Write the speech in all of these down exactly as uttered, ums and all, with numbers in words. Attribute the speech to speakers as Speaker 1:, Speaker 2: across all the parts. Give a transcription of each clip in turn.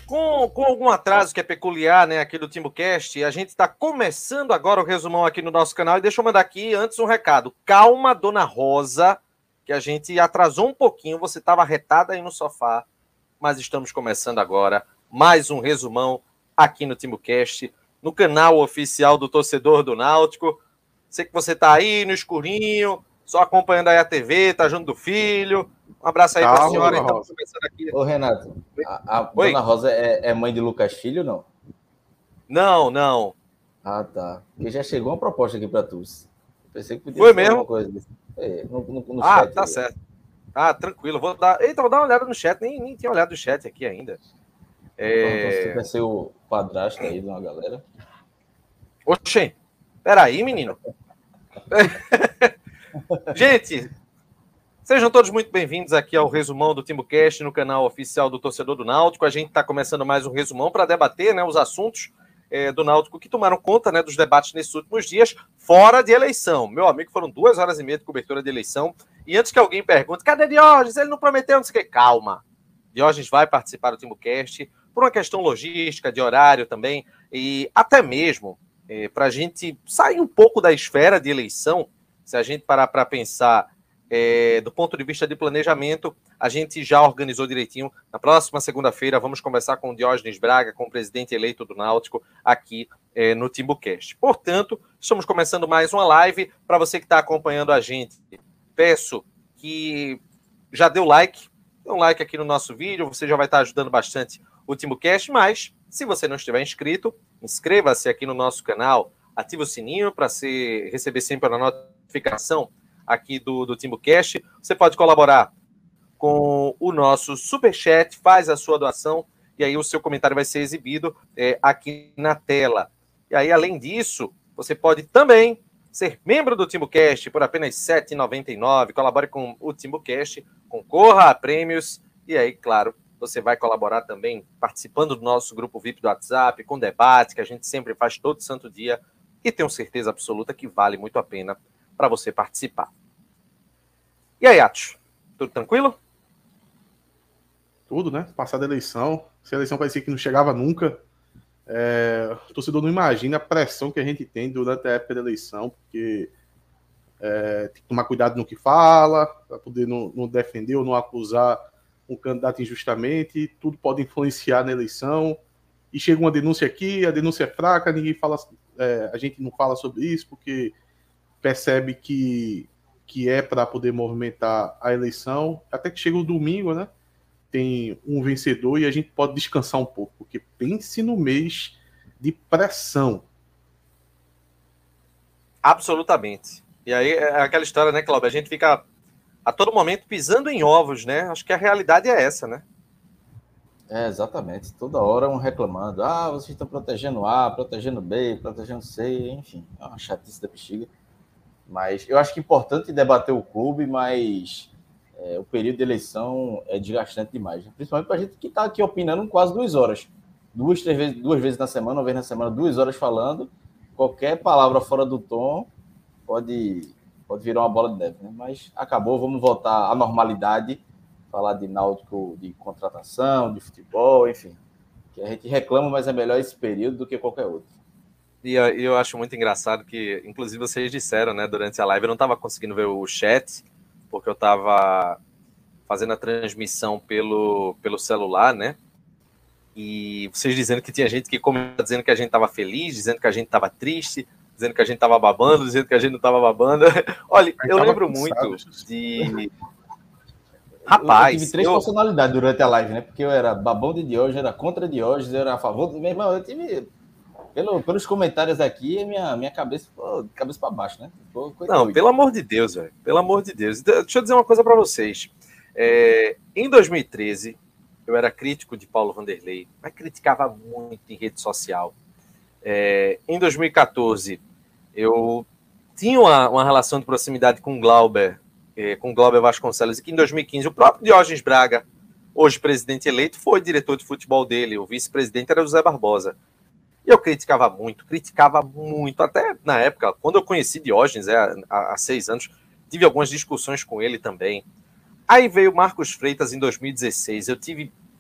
Speaker 1: Com, com algum atraso que é peculiar, né, aqui do TimbuCast, a gente está começando agora o resumão aqui no nosso canal. E deixa eu mandar aqui antes um recado. Calma, dona Rosa, que a gente atrasou um pouquinho. Você estava arretada aí no sofá, mas estamos começando agora mais um resumão aqui no TimbuCast, no canal oficial do torcedor do Náutico. Sei que você está aí no escurinho, só acompanhando aí a T V, tá junto do filho. Um abraço aí para a senhora. Então, começando aqui.
Speaker 2: Ô, Renato, a, a dona Rosa é, é mãe de Lucas Filho, não?
Speaker 1: Não, não.
Speaker 2: Ah, tá. Porque já chegou uma proposta aqui para tu. Pensei que podia
Speaker 1: Foi
Speaker 2: ser
Speaker 1: mesmo?
Speaker 2: alguma coisa desse. É, no, no, no
Speaker 1: ah,
Speaker 2: chat,
Speaker 1: tá aí. Certo. Ah, tranquilo. Vou dar... Eita, vou dar uma olhada no chat. Nem, nem tinha olhado no chat aqui ainda.
Speaker 2: É... Então, você quer ser o padrasto aí de uma galera?
Speaker 1: Oxê, peraí, menino. Gente, sejam todos muito bem-vindos aqui ao resumão do TimbuCast no canal oficial do Torcedor do Náutico. A gente está começando mais um resumão para debater, né, os assuntos é, do Náutico que tomaram conta, né, dos debates nesses últimos dias, fora de eleição. Meu amigo, foram duas horas e meia de cobertura de eleição. E antes que alguém pergunte, cadê Diógenes? Ele não prometeu, não sei o que. Calma. Diógenes vai participar do TimbuCast por uma questão logística, de horário também, e até mesmo é, para a gente sair um pouco da esfera de eleição. Se a gente parar para pensar é, do ponto de vista de planejamento, a gente já organizou direitinho. Na próxima segunda-feira vamos conversar com o Diógenes Braga, com o presidente eleito do Náutico, aqui é, no TimbuCast. Portanto, estamos começando mais uma live. Para você que está acompanhando a gente, peço que já dê o like, dê um like aqui no nosso vídeo, você já vai estar ajudando bastante o TimbuCast, mas se você não estiver inscrito, inscreva-se aqui no nosso canal, ative o sininho para receber sempre a notificação aqui do, do TimbuCast. Você pode colaborar com o nosso Superchat, faz a sua doação e aí o seu comentário vai ser exibido é, aqui na tela. E aí, além disso, você pode também ser membro do TimbuCast por apenas sete reais e noventa e nove centavos. Colabore com o TimbuCast, concorra a prêmios e aí, claro, você vai colaborar também participando do nosso grupo V I P do WhatsApp, com debate que a gente sempre faz todo santo dia e tenho certeza absoluta que vale muito a pena para você participar. E aí, Atos? Tudo tranquilo?
Speaker 3: Tudo, né? Passada a eleição. Se a eleição parecia que não chegava nunca. É... O torcedor não imagina a pressão que a gente tem durante a época da eleição, porque é... tem que tomar cuidado no que fala, para poder não, não defender ou não acusar um candidato injustamente. Tudo pode influenciar na eleição. E chega uma denúncia aqui, a denúncia é fraca, ninguém fala, é... a gente não fala sobre isso, porque percebe que, que é para poder movimentar a eleição. Até que chega o domingo, né? Tem um vencedor e a gente pode descansar um pouco, porque pense no mês de pressão.
Speaker 1: Absolutamente. E aí é aquela história, né, Cláudio? A gente fica a todo momento pisando em ovos, né? Acho que a realidade é essa, né?
Speaker 2: É, exatamente. Toda hora um reclamando. Ah, vocês estão protegendo A, protegendo B, protegendo C, enfim. É uma chatice da bexiga. Mas eu acho que é importante debater o clube, mas é, o período de eleição é desgastante demais. Né? Principalmente para a gente que está aqui opinando quase duas horas. Duas, três vezes, duas vezes na semana, uma vez na semana, duas horas falando. Qualquer palavra fora do tom pode, pode virar uma bola de neve. Né? Mas acabou, vamos voltar à normalidade. Falar de Náutico, de contratação, de futebol, enfim. Que a gente reclama, mas é melhor esse período do que qualquer outro.
Speaker 1: E eu acho muito engraçado que, inclusive, vocês disseram, né, durante a live, eu não estava conseguindo ver o chat, porque eu estava fazendo a transmissão pelo, pelo celular, né? E vocês dizendo que tinha gente que começou dizendo que a gente estava feliz, dizendo que a gente estava triste, dizendo que a gente estava babando, dizendo que a gente não estava babando. Olha, eu lembro muito de... Rapaz,
Speaker 2: eu tive três eu... personalidades durante a live, né? Porque eu era babão de Diógenes, era contra Diógenes, eu era a favor do... Meu irmão, eu tive... Pelo, pelos comentários aqui, minha, minha cabeça ficou de cabeça para baixo, né? Ficou,
Speaker 1: não, doido. Pelo amor de Deus, velho. Pelo amor de Deus. Deixa eu dizer uma coisa para vocês. É, em dois mil e treze, eu era crítico de Paulo Vanderlei, mas criticava muito em rede social. É, em dois mil e quatorze, eu tinha uma, uma relação de proximidade com o Glauber, é, com o Glauber Vasconcelos, e que em dois mil e quinze o próprio Diógenes Braga, hoje presidente eleito, foi diretor de futebol dele. O vice-presidente era o José Barbosa. E eu criticava muito, criticava muito. Até na época, quando eu conheci Diógenes, é, há, há seis anos, tive algumas discussões com ele também. Aí veio Marcos Freitas em dois mil e dezesseis. Eu tive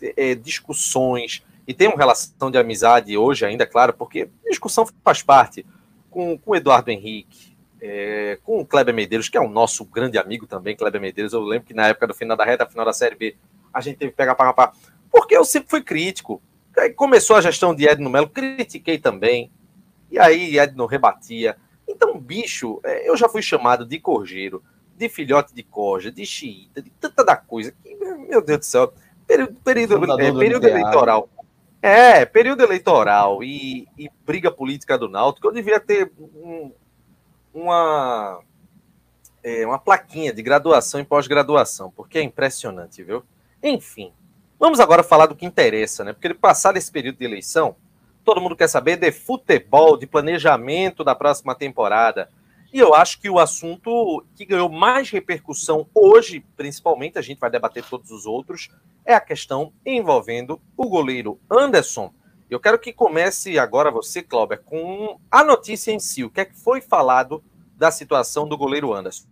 Speaker 1: é, discussões, e tem uma relação de amizade hoje ainda, claro, porque discussão faz parte com, com o Eduardo Henrique, é, com o Kleber Medeiros, que é o nosso grande amigo também, Kleber Medeiros. Eu lembro que na época do final da reta, final da Série B, a gente teve que pegar para rapar, porque eu sempre fui crítico. Aí começou a gestão de Edno Melo, critiquei também, e aí Edno rebatia. Então, bicho, eu já fui chamado de corjeiro, de filhote de corja, de xiita, de tanta da coisa, que, meu Deus do céu, período, período, é, período eleitoral. É, período eleitoral e, e briga política do Náutico, eu devia ter um, uma, é, uma plaquinha de graduação e pós-graduação, porque é impressionante, viu? Enfim, vamos agora falar do que interessa, né? Porque passado esse período de eleição, todo mundo quer saber de futebol, de planejamento da próxima temporada. E eu acho que o assunto que ganhou mais repercussão hoje, principalmente, a gente vai debater todos os outros, é a questão envolvendo o goleiro Anderson. Eu quero que comece agora você, Cláudio, com a notícia em si. O que é que foi falado da situação do goleiro Anderson?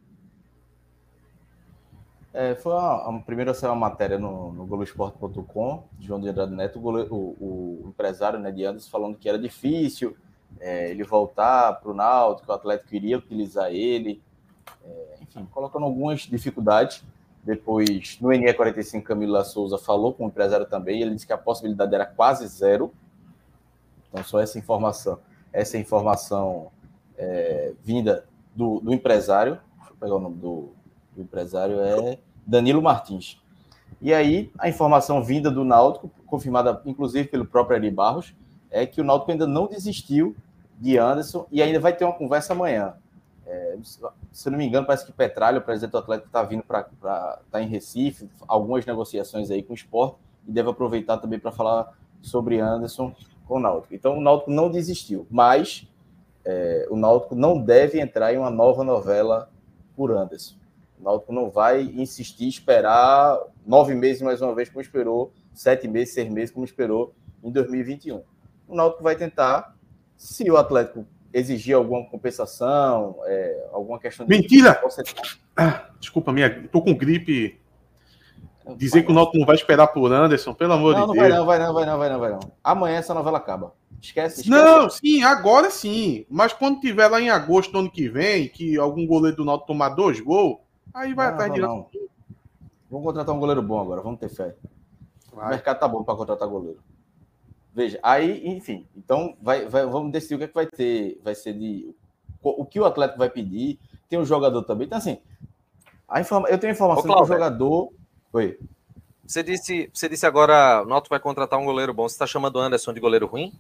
Speaker 2: É, foi uma, a primeira saiu uma matéria no, no Globoesporte ponto com, de João de Andrade Neto, o, goleiro, o, o empresário, né, de Anderson, falando que era difícil é, ele voltar para o Náutico, que o Atlético iria utilizar ele, é, enfim, colocando algumas dificuldades. Depois, no N E quarenta e cinco, Camila Souza falou com o empresário também, ele disse que a possibilidade era quase zero. Então, só essa informação, essa informação é, vinda do, do empresário, deixa eu pegar o nome do, do empresário, é Danilo Martins. E aí, a informação vinda do Náutico, confirmada inclusive pelo próprio Eri Barros, é que o Náutico ainda não desistiu de Anderson e ainda vai ter uma conversa amanhã. É, se eu não me engano, parece que Petralha, o presidente do Atlético, está vindo para estar tá em Recife, algumas negociações aí com o Sport, e deve aproveitar também para falar sobre Anderson com o Náutico. Então, o Náutico não desistiu, mas é, o Náutico não deve entrar em uma nova novela por Anderson. O Náutico não vai insistir, esperar nove meses mais uma vez, como esperou, sete meses, seis meses, como esperou em dois mil e vinte e um. O Náutico vai tentar, se o Atlético exigir alguma compensação, é, alguma questão de...
Speaker 3: Mentira! Ah, desculpa, minha, tô com gripe. Dizer que o Náutico não vai esperar por Anderson, pelo amor
Speaker 2: não,
Speaker 3: de
Speaker 2: não
Speaker 3: Deus.
Speaker 2: Não, vai não, vai não, vai não, vai não. Amanhã essa novela acaba. Esquece, esquece.
Speaker 3: Não, sim, agora sim. Mas quando tiver lá em agosto do ano que vem, que algum goleiro do Náutico tomar dois gols, aí vai
Speaker 2: não,
Speaker 3: atrás
Speaker 2: não,
Speaker 3: de...
Speaker 2: Não. Vamos contratar um goleiro bom agora, vamos ter fé. Vai. O mercado tá bom para contratar goleiro. Veja, aí, enfim, então vai, vai, vamos decidir o que é que vai ter, vai ser de o que o Atlético vai pedir, tem um jogador também, então assim, a informa, eu tenho informação Ô, que o jogador... Oi.
Speaker 1: Você disse, você disse agora, o Náutico vai contratar um goleiro bom, você está chamando o Anderson de goleiro ruim?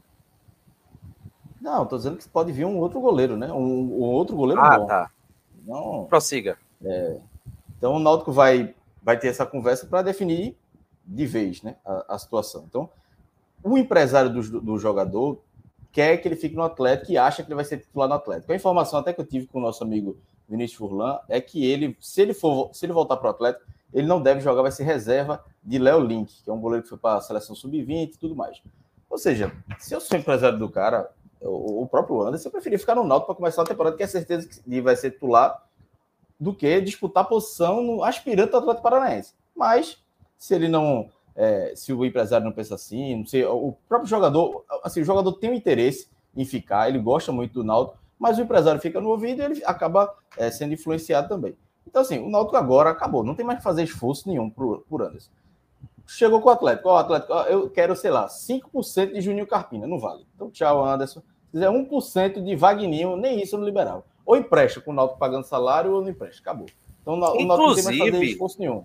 Speaker 2: Não, estou dizendo que pode vir um outro goleiro, né, um, um outro goleiro
Speaker 1: ah,
Speaker 2: bom.
Speaker 1: Ah, tá.
Speaker 2: Não,
Speaker 1: prossiga.
Speaker 2: É, então o Náutico vai, vai ter essa conversa para definir de vez, né, a, a situação. Então, o empresário do, do jogador quer que ele fique no Atlético e acha que ele vai ser titular no Atlético. A informação até que eu tive com o nosso amigo Vinícius Furlan é que ele, se ele for, se ele voltar para o Atlético, ele não deve jogar, vai ser reserva de Léo Link, que é um goleiro que foi para a seleção sub vinte e tudo mais. Ou seja, se eu sou empresário do cara, o, o próprio Anderson, eu preferia ficar no Náutico para começar a temporada, que é certeza que ele vai ser titular, do que disputar posição no aspirante do Atlético Paranaense. Mas, se ele não... É, se o empresário não pensa assim, não sei, o próprio jogador, assim, o jogador tem um interesse em ficar, ele gosta muito do Náutico, mas o empresário fica no ouvido e ele acaba é, sendo influenciado também. Então, assim, o Náutico agora acabou, não tem mais que fazer esforço nenhum por, por Anderson. Chegou com o Atlético, ó, Atlético, ó, eu quero, sei lá, cinco por cento de Juninho Carpina, não vale. Então, tchau, Anderson. Se quiser um por cento de Vagninho, nem isso eu não liberava. Ou empresta com o Náutico pagando salário, ou não empresta, acabou. Então, o Náutico não tem mais que fazer esforço nenhum.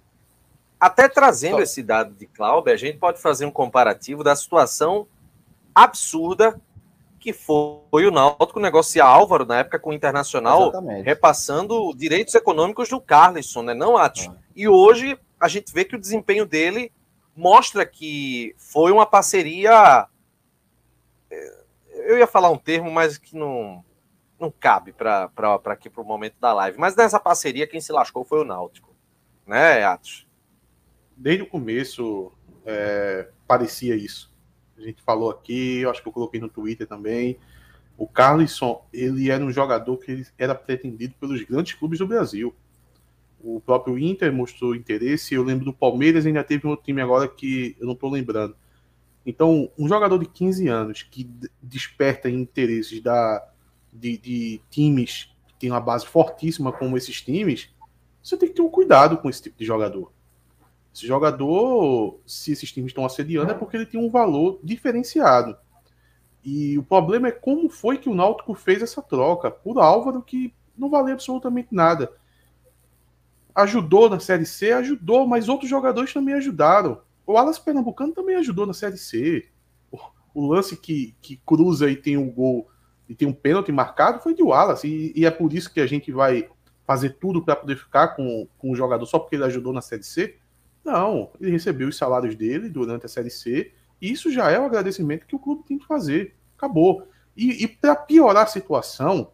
Speaker 1: Até trazendo esse dado de Cláudio, a gente pode fazer um comparativo da situação absurda que foi o Náutico negociar Álvaro na época com o Internacional, Exatamente. repassando direitos econômicos do Carlisson, né? Não, Atos? Ah. E hoje a gente vê que o desempenho dele mostra que foi uma parceria... Eu ia falar um termo, mas que não, não cabe para aqui para o momento da live. Mas nessa parceria, quem se lascou foi o Náutico. Né, Atos?
Speaker 3: Desde o começo, é, parecia isso. A gente falou aqui, eu acho que eu coloquei no Twitter também. O Carlisson, ele era um jogador que era pretendido pelos grandes clubes do Brasil. O próprio Inter mostrou interesse. Eu lembro do Palmeiras, ainda teve um outro time agora que eu não estou lembrando. Então, um jogador de quinze anos que desperta interesses da, de, de times que têm uma base fortíssima como esses times, você tem que ter um cuidado com esse tipo de jogador. Esse jogador, se esses times estão assediando, é porque ele tem um valor diferenciado. E o problema é como foi que o Náutico fez essa troca por Álvaro, que não valia absolutamente nada. Ajudou na Série C, ajudou, mas outros jogadores também ajudaram. O Wallace Pernambucano também ajudou na Série C. O, o lance que, que cruza e tem um gol e tem um pênalti marcado foi de Wallace. E, e é por isso que a gente vai fazer tudo para poder ficar com, com o jogador só porque ele ajudou na Série C? Não, ele recebeu os salários dele durante a Série C. E isso já é o agradecimento que o clube tem que fazer. Acabou. E, e para piorar a situação,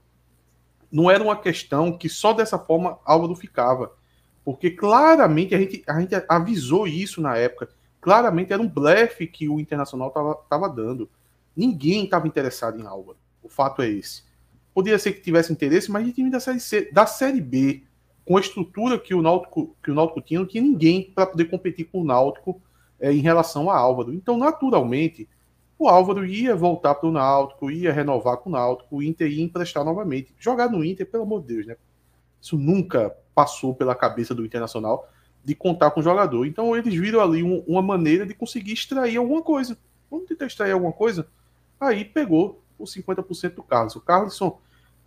Speaker 3: não era uma questão que só dessa forma Álvaro ficava. Porque claramente a gente, a gente avisou isso na época. Claramente era um blefe que o Internacional estava dando. Ninguém estava interessado em Álvaro. O fato é esse. Poderia ser que tivesse interesse, mas de time da Série C, da Série B, com a estrutura que o Náutico, que o Náutico tinha, não tinha ninguém para poder competir com o Náutico é, em relação a Álvaro. Então, naturalmente, o Álvaro ia voltar para o Náutico, ia renovar com o Náutico, o Inter ia emprestar novamente. Jogar no Inter, pelo amor de Deus, né? Isso nunca passou pela cabeça do Internacional de contar com o jogador. Então eles viram ali um, uma maneira de conseguir extrair alguma coisa. Vamos tentar extrair alguma coisa? Aí pegou os cinquenta por cento do Carlos. O Carlson,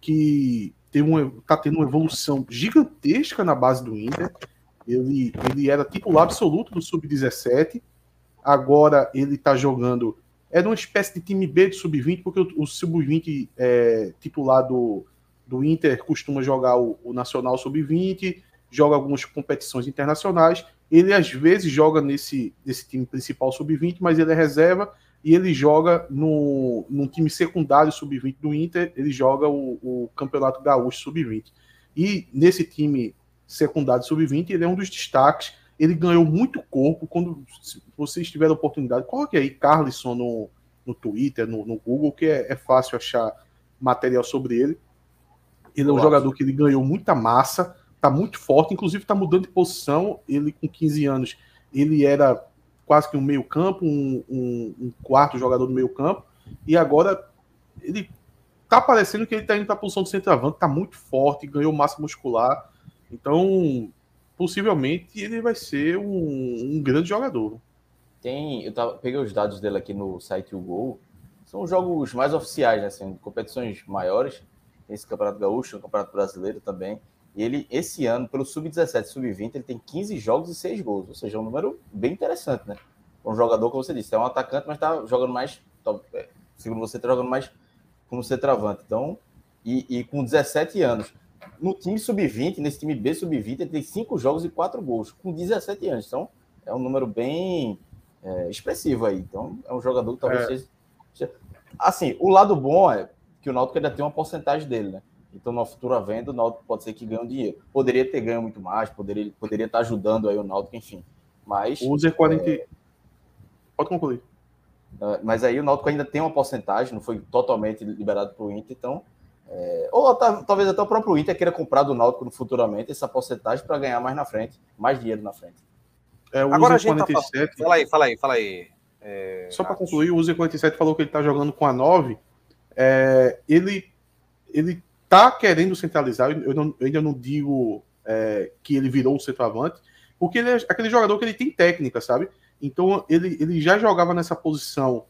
Speaker 3: que está tendo uma evolução gigantesca na base do Inter. Ele, ele era titular absoluto do sub dezessete. Agora ele está jogando... É uma espécie de time B do sub vinte, porque o, o sub vinte é, titular do, do Inter costuma jogar o, o Nacional sub vinte, joga algumas competições internacionais. Ele, às vezes, joga nesse, nesse time principal sub vinte, mas ele é reserva e ele joga no, no time secundário sub vinte do Inter, ele joga o, o Campeonato Gaúcho sub vinte. E nesse time secundário sub vinte, ele é um dos destaques. Ele ganhou muito corpo. Quando vocês tiverem a oportunidade, coloque aí Carlson no, no Twitter, no, no Google, que é, é fácil achar material sobre ele. Ele é um Olá. jogador que ele ganhou muita massa, tá muito forte, inclusive tá mudando de posição. Ele, com quinze anos, ele era quase que um meio campo, um, um, um quarto jogador do meio campo, e agora ele tá parecendo que ele tá indo para a posição de centroavante, tá muito forte, ganhou massa muscular. Então, possivelmente, ele vai ser um, um grande jogador.
Speaker 2: Tem, eu tava, peguei os dados dele aqui no site O Gol. São os jogos mais oficiais, né? Assim, competições maiores. Tem esse Campeonato Gaúcho, o Campeonato Brasileiro também. E ele, esse ano, pelo sub dezessete e sub vinte, ele tem quinze jogos e seis gols. Ou seja, é um número bem interessante, né? Um jogador, como você disse, é um atacante, mas tá jogando mais, segundo você, tá jogando mais como centroavante. Então, e, e com dezessete anos. No time sub vinte, nesse time B sub vinte, ele tem cinco jogos e quatro gols, com dezessete anos. Então, é um número bem é, expressivo aí. Então, é um jogador que talvez é. seja... Assim, o lado bom é que o Náutico ainda tem uma porcentagem dele, né? Então, na futura venda, o Náutico pode ser que ganhe um dinheiro. Poderia ter ganho muito mais, poderia, poderia estar ajudando aí o Náutico, enfim. Mas...
Speaker 3: O User quarenta... É... Pode concluir.
Speaker 2: Mas aí o Náutico ainda tem uma porcentagem, não foi totalmente liberado para o Inter, então... É... Ou tá, talvez até o próprio Inter queira comprar do Náutico futuramente essa porcentagem para ganhar mais na frente, mais dinheiro na frente.
Speaker 3: É, o
Speaker 1: Agora
Speaker 3: User
Speaker 1: a gente
Speaker 3: quarenta e sete...
Speaker 1: tá... Fala aí, fala aí, fala aí. É...
Speaker 3: Só para concluir, o User quarenta e sete falou que ele está jogando com a nove. É... Ele... ele tá querendo centralizar, eu, não, eu ainda não digo é, que ele virou o centroavante, porque ele é aquele jogador que ele tem técnica, sabe? Então ele, ele já jogava nessa posição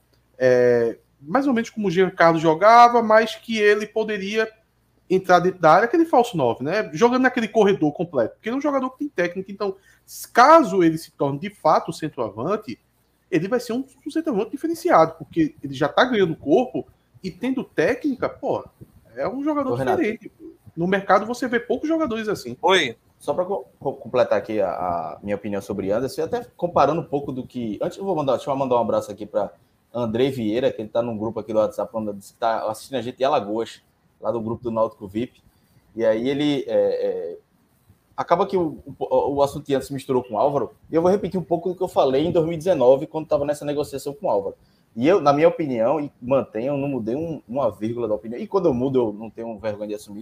Speaker 3: é, mais ou menos como o Jean Carlos jogava, mas que ele poderia entrar dentro da área, aquele falso nove, né? Jogando naquele corredor completo, porque ele é um jogador que tem técnica, então caso ele se torne de fato o centroavante, ele vai ser um, um centroavante diferenciado, porque ele já tá ganhando corpo e tendo técnica, pô, é um jogador Ô, diferente. Renato. No mercado você vê poucos jogadores assim.
Speaker 2: Oi. Só para co- completar aqui a, a minha opinião sobre Anderson, até comparando um pouco do que... Antes eu vou mandar, deixa eu mandar um abraço aqui para André Vieira, que ele está num grupo aqui do WhatsApp, que está assistindo a gente em Alagoas, lá do grupo do Náutico V I P. E aí ele... É, é, acaba que o, o, o assunto antes se misturou com o Álvaro, e eu vou repetir um pouco do que eu falei em dois mil e dezenove, quando estava nessa negociação com o Álvaro. E eu, na minha opinião, e mantenho, eu não mudei um, uma vírgula da opinião. E quando eu mudo, eu não tenho vergonha de assumir.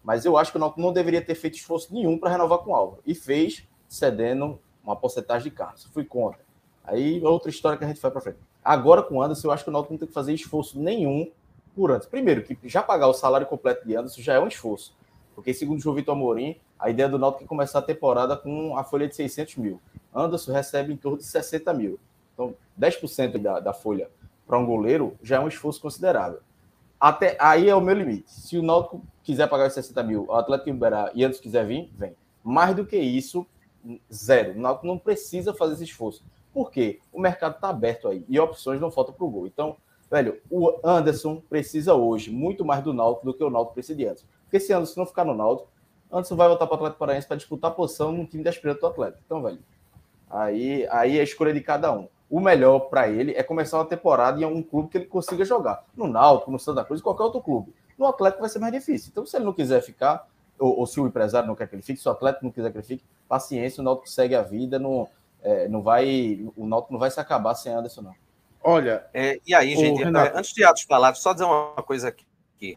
Speaker 2: Mas eu acho que o Náutico não deveria ter feito esforço nenhum para renovar com o Álvaro. E fez cedendo uma porcentagem de Carlos. Fui contra. Aí outra história que a gente vai para frente. Agora com o Anderson, eu acho que o Náutico não tem que fazer esforço nenhum por antes. Primeiro, que já pagar o salário completo de Anderson já é um esforço. Porque, segundo o João Vitor Amorim, a ideia do Náutico é começar a temporada com a folha de seiscentos mil. Anderson recebe em torno de sessenta mil. Então, dez por cento da, da folha para um goleiro já é um esforço considerável. Até aí é o meu limite. Se o Náutico quiser pagar os sessenta mil, o Atlético liberar e Anderson quiser vir, vem. Mais do que isso, zero. O Náutico não precisa fazer esse esforço. Por quê? O mercado está aberto aí e opções não faltam para o gol. Então, velho, o Anderson precisa hoje muito mais do Náutico do que o Náutico precisa de Anderson. Porque se Anderson não ficar no Náutico, Anderson vai voltar para o Atlético Paranaense para disputar a posição no time da aspirante do Atlético. Então, velho, aí, aí é a escolha de cada um. O melhor para ele é começar uma temporada em um clube que ele consiga jogar. No Náutico, no Santa Cruz, qualquer outro clube. No Atlético vai ser mais difícil. Então, se ele não quiser ficar, ou, ou se o empresário não quer que ele fique, se o Atlético não quiser que ele fique, paciência, o Náutico segue a vida, não, é, não vai, o Náutico não vai se acabar sem Anderson, não.
Speaker 3: Olha...
Speaker 1: É, e aí, gente, Renato, antes de Atos falar, só dizer uma coisa aqui.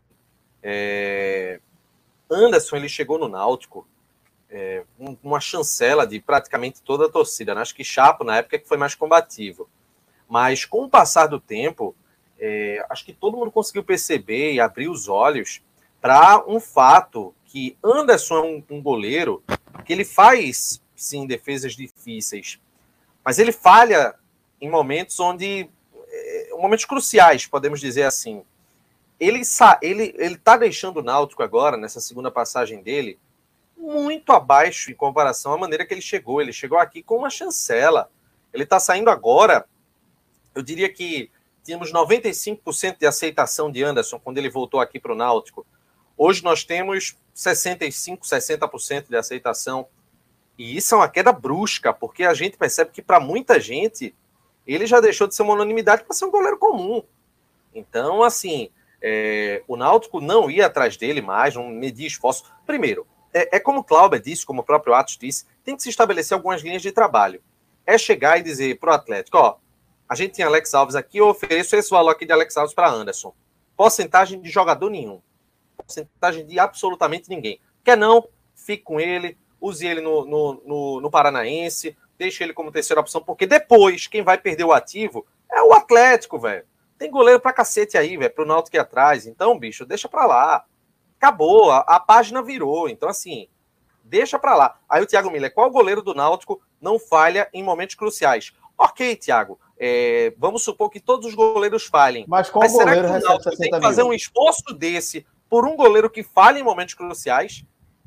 Speaker 1: É... Anderson, ele chegou no Náutico é, uma chancela de praticamente toda a torcida, né? Acho que Chapo, na época, que foi mais combativo. Mas, com o passar do tempo, é, acho que todo mundo conseguiu perceber e abrir os olhos para um fato que Anderson é um, um goleiro que ele faz, sim, defesas difíceis, mas ele falha em momentos onde... É, momentos cruciais, podemos dizer assim. Ele está ele, ele tá deixando o Náutico agora, nessa segunda passagem dele, muito abaixo em comparação à maneira que ele chegou. Ele chegou aqui com uma chancela. Ele está saindo agora, eu diria que tínhamos noventa e cinco por cento de aceitação de Anderson quando ele voltou aqui para o Náutico. Hoje nós temos sessenta e cinco por cento, sessenta por cento de aceitação. E isso é uma queda brusca, porque a gente percebe que para muita gente ele já deixou de ser uma unanimidade para ser um goleiro comum. Então, assim... É, o Náutico não ia atrás dele mais, não media esforço. Primeiro, é, é como o Cláudio disse, como o próprio Atos disse, tem que se estabelecer algumas linhas de trabalho. É chegar e dizer para o Atlético, ó, a gente tem Alex Alves aqui, eu ofereço esse valor aqui de Alex Alves para Anderson. Porcentagem de jogador nenhum. Porcentagem de absolutamente ninguém. Quer não, fique com ele, use ele no, no, no, no Paranaense, deixe ele como terceira opção, porque depois quem vai perder o ativo é o Atlético, velho. Tem goleiro pra cacete aí, velho, pro Náutico ir atrás. Então, bicho, deixa pra lá. Acabou, a, a página virou. Então, assim, deixa pra lá. Aí o Thiago Miller, qual goleiro do Náutico não falha em momentos cruciais? Ok, Thiago, é, vamos supor que todos os goleiros falhem.
Speaker 2: Mas qual Mas
Speaker 1: será
Speaker 2: goleiro
Speaker 1: que o Náutico tem que fazer
Speaker 2: mil?
Speaker 1: um esforço desse por um goleiro que falha em momentos cruciais?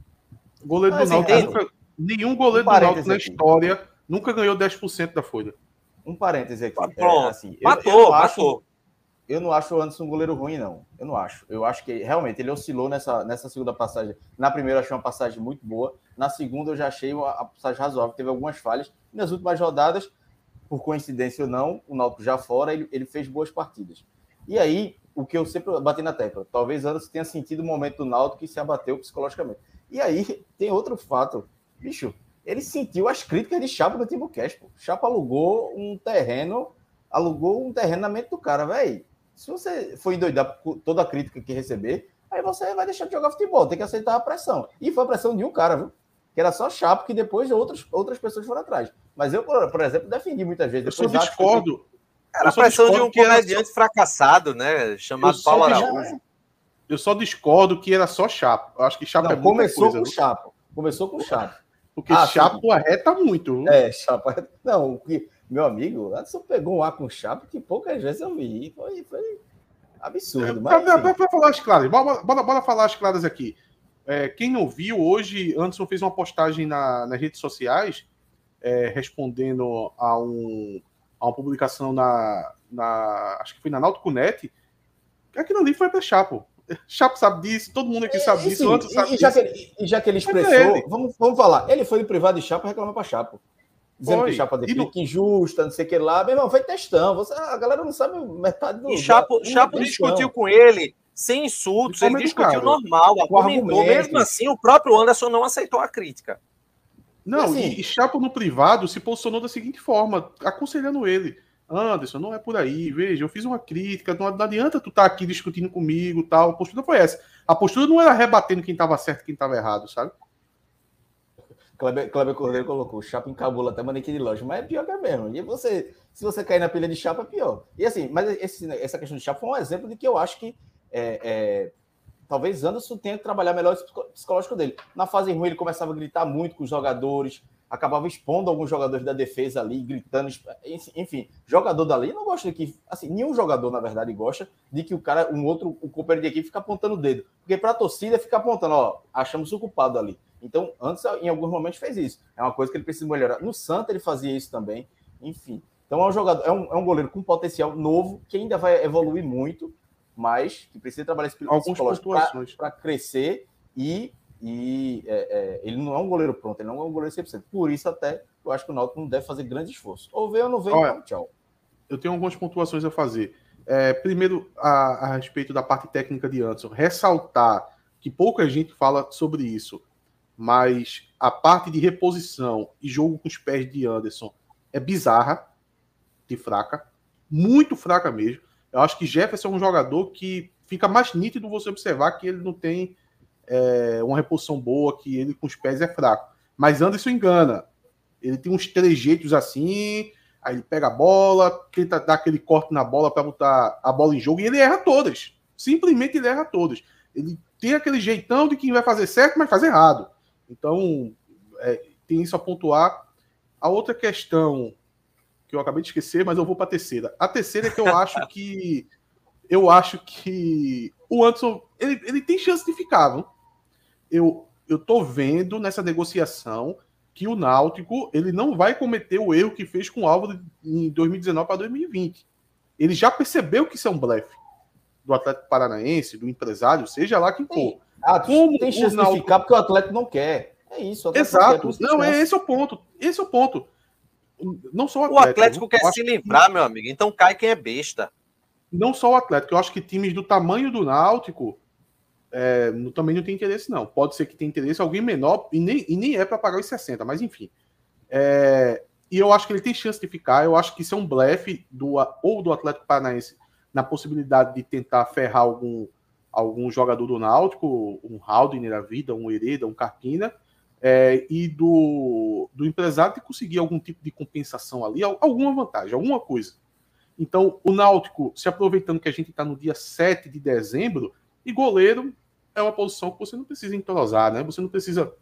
Speaker 3: O goleiro Mas, do Náutico, nunca, nenhum goleiro um do Náutico na história aqui. Nunca ganhou dez por cento da folha.
Speaker 2: Um parêntese aqui.
Speaker 1: Pronto,
Speaker 2: é, assim,
Speaker 1: matou,
Speaker 2: eu, eu
Speaker 1: matou.
Speaker 2: Acho... Eu não acho o Anderson um goleiro ruim, não. Eu não acho. Eu acho que, realmente, ele oscilou nessa, nessa segunda passagem. Na primeira, eu achei uma passagem muito boa. Na segunda, eu já achei uma a passagem razoável. Teve algumas falhas. Nas últimas rodadas, por coincidência ou não, o Náutico já fora, ele, ele fez boas partidas. E aí, o que eu sempre bati na tecla, talvez Anderson tenha sentido o momento do Náutico que se abateu psicologicamente. E aí, tem outro fato. Bicho, ele sentiu as críticas de Chapo no Timbucast, pô. Chapo alugou um terreno, alugou um terreno na mente do cara, velho. Se você for endoidar por toda a crítica que receber, aí você vai deixar de jogar futebol, tem que aceitar a pressão. E foi a pressão de um cara, viu? Que era só Chapo, que depois outras, outras pessoas foram atrás. Mas eu, por, por exemplo, defendi muitas vezes.
Speaker 3: Eu só discordo.
Speaker 1: Que... Era a pressão de um comediante só... fracassado, né? Chamado Paulo Araújo.
Speaker 3: Eu só discordo que era só Chapo. Eu acho que Chapo
Speaker 2: Não,
Speaker 3: é muita
Speaker 2: começou
Speaker 3: coisa.
Speaker 2: Com
Speaker 3: viu?
Speaker 2: Chapo. Começou com Chapo.
Speaker 3: Porque ah, Chapo sim. arreta muito. Viu?
Speaker 2: É, Chapo arreta. Não, que, meu amigo, Anderson pegou um ar com Chapo que poucas vezes eu vi. Foi... foi... absurdo, é, mas...
Speaker 3: Bora, bora falar as claras, bora, bora, bora falar as claras aqui. É, quem não viu, hoje, Anderson fez uma postagem na, nas redes sociais, é, respondendo a, um, a uma publicação na, na... acho que foi na Náutico.net, que aquilo ali foi para Chapo. Chapo sabe disso, todo mundo aqui sabe
Speaker 2: e,
Speaker 3: disso,
Speaker 2: sim,
Speaker 3: Anderson sabe
Speaker 2: e, já
Speaker 3: disso.
Speaker 2: Que ele, e já que ele expressou, ele. Vamos, vamos falar, ele foi no privado de Chapo e reclamou para Chapo. Dizendo foi. Que Chapo de pique injusta, não sei o que lá. Meu irmão, foi testão. Você, a galera não sabe metade do...
Speaker 1: E Chapo, Chapo discutiu com ele sem insultos, ele discutiu normal, argumentou. Mesmo assim, o próprio Anderson não aceitou a crítica.
Speaker 3: Não, e, assim, e, e Chapo no privado se posicionou da seguinte forma, aconselhando ele. Anderson, não é por aí, veja, eu fiz uma crítica, não adianta tu estar tá aqui discutindo comigo, tal, a postura foi essa. A postura não era rebatendo quem estava certo e quem estava errado, sabe?
Speaker 2: Kleber, Kleber Cordeiro colocou, chapa encabula até manequim de loja, mas é pior que é mesmo. E você, se você cair na pilha de chapa, é pior. E assim, mas esse, essa questão de chapa foi um exemplo de que eu acho que é, é, talvez Anderson tenha que trabalhar melhor o psicológico dele. Na fase ruim, ele começava a gritar muito com os jogadores, acabava expondo alguns jogadores da defesa ali, gritando, enfim, jogador dali não gosta de que, assim, nenhum jogador, na verdade, gosta de que o cara, um outro, o companheiro de equipe fica apontando o dedo, porque para a torcida fica apontando, ó, achamos o culpado ali. Então, antes, em alguns momentos, fez isso. É uma coisa que ele precisa melhorar. No Santa, ele fazia isso também, enfim. Então, é um jogador, é um, é um goleiro com potencial novo, que ainda vai evoluir muito, mas que precisa trabalhar esse psicológico para crescer e E é, é, ele não é um goleiro pronto, ele não é um goleiro cem por cento. Por isso, até, eu acho que o Náutico não deve fazer grande esforço. Ou veio ou não veio,
Speaker 3: Olha,
Speaker 2: então, tchau.
Speaker 3: Eu tenho algumas pontuações a fazer. É, primeiro, a, a respeito da parte técnica de Anderson. Ressaltar que pouca gente fala sobre isso, mas a parte de reposição e jogo com os pés de Anderson é bizarra, de fraca, muito fraca mesmo. Eu acho que Jefferson é um jogador que fica mais nítido você observar que ele não tem É, uma reposição boa, que ele com os pés é fraco. Mas Anderson engana. Ele tem uns trejeitos assim, aí ele pega a bola, tenta dar aquele corte na bola para botar a bola em jogo e ele erra todas. Simplesmente ele erra todas. Ele tem aquele jeitão de quem vai fazer certo, mas faz errado. Então, é, tem isso a pontuar. A outra questão que eu acabei de esquecer, mas eu vou para a terceira. A terceira é que eu acho que eu acho que o Anderson ele, ele tem chance de ficar, viu? Eu, eu tô vendo nessa negociação que o Náutico ele não vai cometer o erro que fez com o Álvaro em dois mil e dezenove para dois mil e vinte. Ele já percebeu que isso é um blefe do Atlético Paranaense, do empresário, seja lá quem for.
Speaker 2: Ah, Como tem chance Náutico... de ficar porque o Atlético não quer. É isso.
Speaker 3: Exato. Não, quer, não é esse é o ponto. Esse é o ponto. Não só o
Speaker 1: Atlético. O Atlético quer se livrar, que... meu amigo. Então cai quem é besta.
Speaker 3: Não só o Atlético. Eu acho que times do tamanho do Náutico É, também não tem interesse, não. Pode ser que tenha interesse alguém menor, e nem, e nem é para pagar os sessenta, mas enfim. É, e eu acho que ele tem chance de ficar. Eu acho que isso é um blefe do, ou do Atlético Paranaense na possibilidade de tentar ferrar algum, algum jogador do Náutico, um Haldner da vida, um Hereda, um Carpina, é, e do, do empresário de conseguir algum tipo de compensação ali, alguma vantagem, alguma coisa. Então, o Náutico, se aproveitando que a gente está no dia sete de dezembro, e goleiro é uma posição que você não precisa entrosar, né? Você não precisa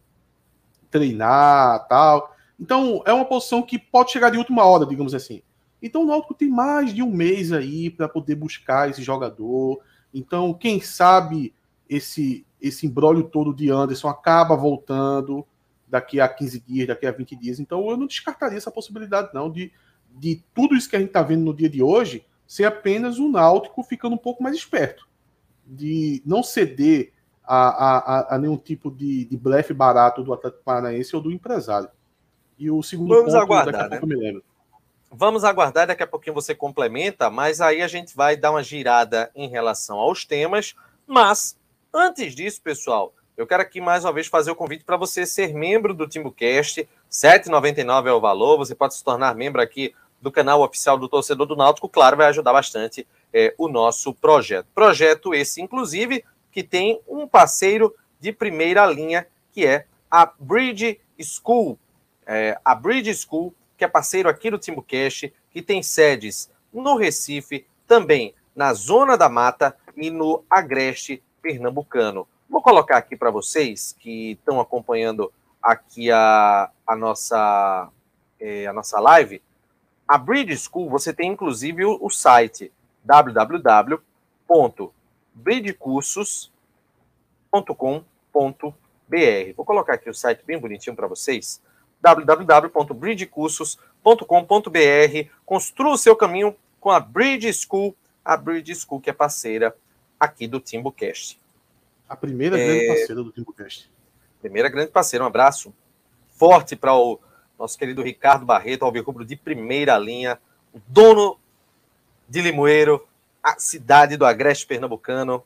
Speaker 3: treinar, tal. Então, é uma posição que pode chegar de última hora, digamos assim. Então, o Náutico tem mais de um mês aí para poder buscar esse jogador. Então, quem sabe esse, esse imbróglio todo de Anderson acaba voltando daqui a quinze dias, daqui a vinte dias. Então, eu não descartaria essa possibilidade, não, de, de tudo isso que a gente está vendo no dia de hoje ser apenas o Náutico ficando um pouco mais esperto, de não ceder a, a, a nenhum tipo de, de blefe barato do Atlético Paranaense ou do empresário. E o segundo
Speaker 1: Vamos
Speaker 3: ponto,
Speaker 1: aguardar,
Speaker 3: daqui a pouco
Speaker 1: né?
Speaker 3: eu me lembro.
Speaker 1: Vamos aguardar, daqui a pouquinho você complementa, mas aí a gente vai dar uma girada em relação aos temas. Mas, antes disso, pessoal, eu quero aqui mais uma vez fazer o convite para você ser membro do TimbuCast. sete reais e noventa e nove centavos é o valor. Você pode se tornar membro aqui do canal oficial do Torcedor do Náutico. Claro, vai ajudar bastante é, o nosso projeto. Projeto esse, inclusive, que tem um parceiro de primeira linha, que é a Bridge School. É, a Bridge School, que é parceiro aqui do TimbuCast, que tem sedes no Recife, também na Zona da Mata e no Agreste Pernambucano. Vou colocar aqui para vocês que estão acompanhando aqui a, a, nossa, é, a nossa live. A Bridge School, você tem inclusive o, o site w w w ponto bridge cursos ponto com ponto b r. Vou colocar aqui o site bem bonitinho para vocês. w w w ponto bridge cursos ponto com ponto b r. Construa o seu caminho com a Bridge School, a Bridge School que é parceira aqui do TimbuCast.
Speaker 3: A primeira é... grande parceira do TimbuCast.
Speaker 1: Primeira grande parceira. Um abraço forte para o nosso querido Ricardo Barreto, alvirrubro de primeira linha, o dono de Limoeiro, a cidade do Agreste Pernambucano.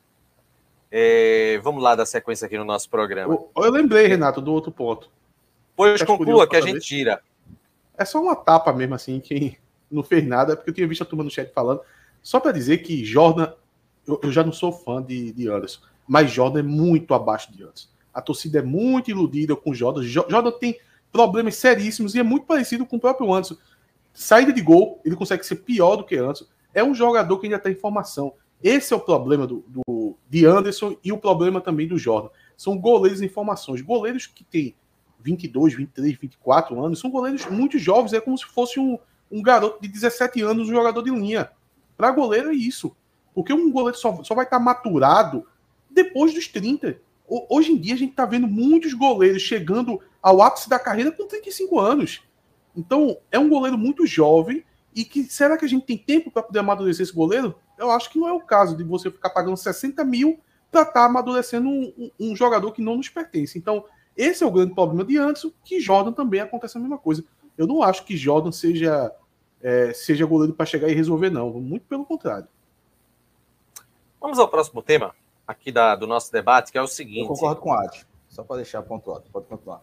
Speaker 1: É, vamos lá dar sequência aqui no nosso programa.
Speaker 3: Eu, eu lembrei, Renato, do outro ponto.
Speaker 1: Pois conclua que a gente tira.
Speaker 3: É só uma tapa mesmo, assim, quem, não fez nada, porque eu tinha visto a turma no chat falando. Só para dizer que Jordan, eu, eu já não sou fã de, de Anderson, mas Jordan é muito abaixo de Anderson. A torcida é muito iludida com Jordan. Jordan tem problemas seríssimos e é muito parecido com o próprio Anderson. Saída de gol, ele consegue ser pior do que Anderson. É um jogador que ainda tem formação. Esse é o problema do, do, de Anderson e o problema também do Jordan. São goleiros em formações. Goleiros que têm vinte e dois, vinte e três, vinte e quatro anos, são goleiros muito jovens. É como se fosse um, um garoto de dezessete anos, um jogador de linha. Para goleiro é isso. Porque um goleiro só, só vai estar maturado depois dos trinta. Hoje em dia a gente está vendo muitos goleiros chegando ao ápice da carreira com trinta e cinco anos. Então é um goleiro muito jovem e que será que a gente tem tempo para poder amadurecer esse goleiro? Eu acho que não é o caso de você ficar pagando sessenta mil para estar tá amadurecendo um, um, um jogador que não nos pertence. Então esse é o grande problema de Anderson, que Jordan também acontece a mesma coisa. Eu não acho que Jordan seja, é, seja goleiro para chegar e resolver, não. Muito pelo contrário.
Speaker 1: Vamos ao próximo tema aqui da, do nosso debate, que é o seguinte... Eu
Speaker 2: concordo com o Ati, só para deixar pontuado, pode continuar.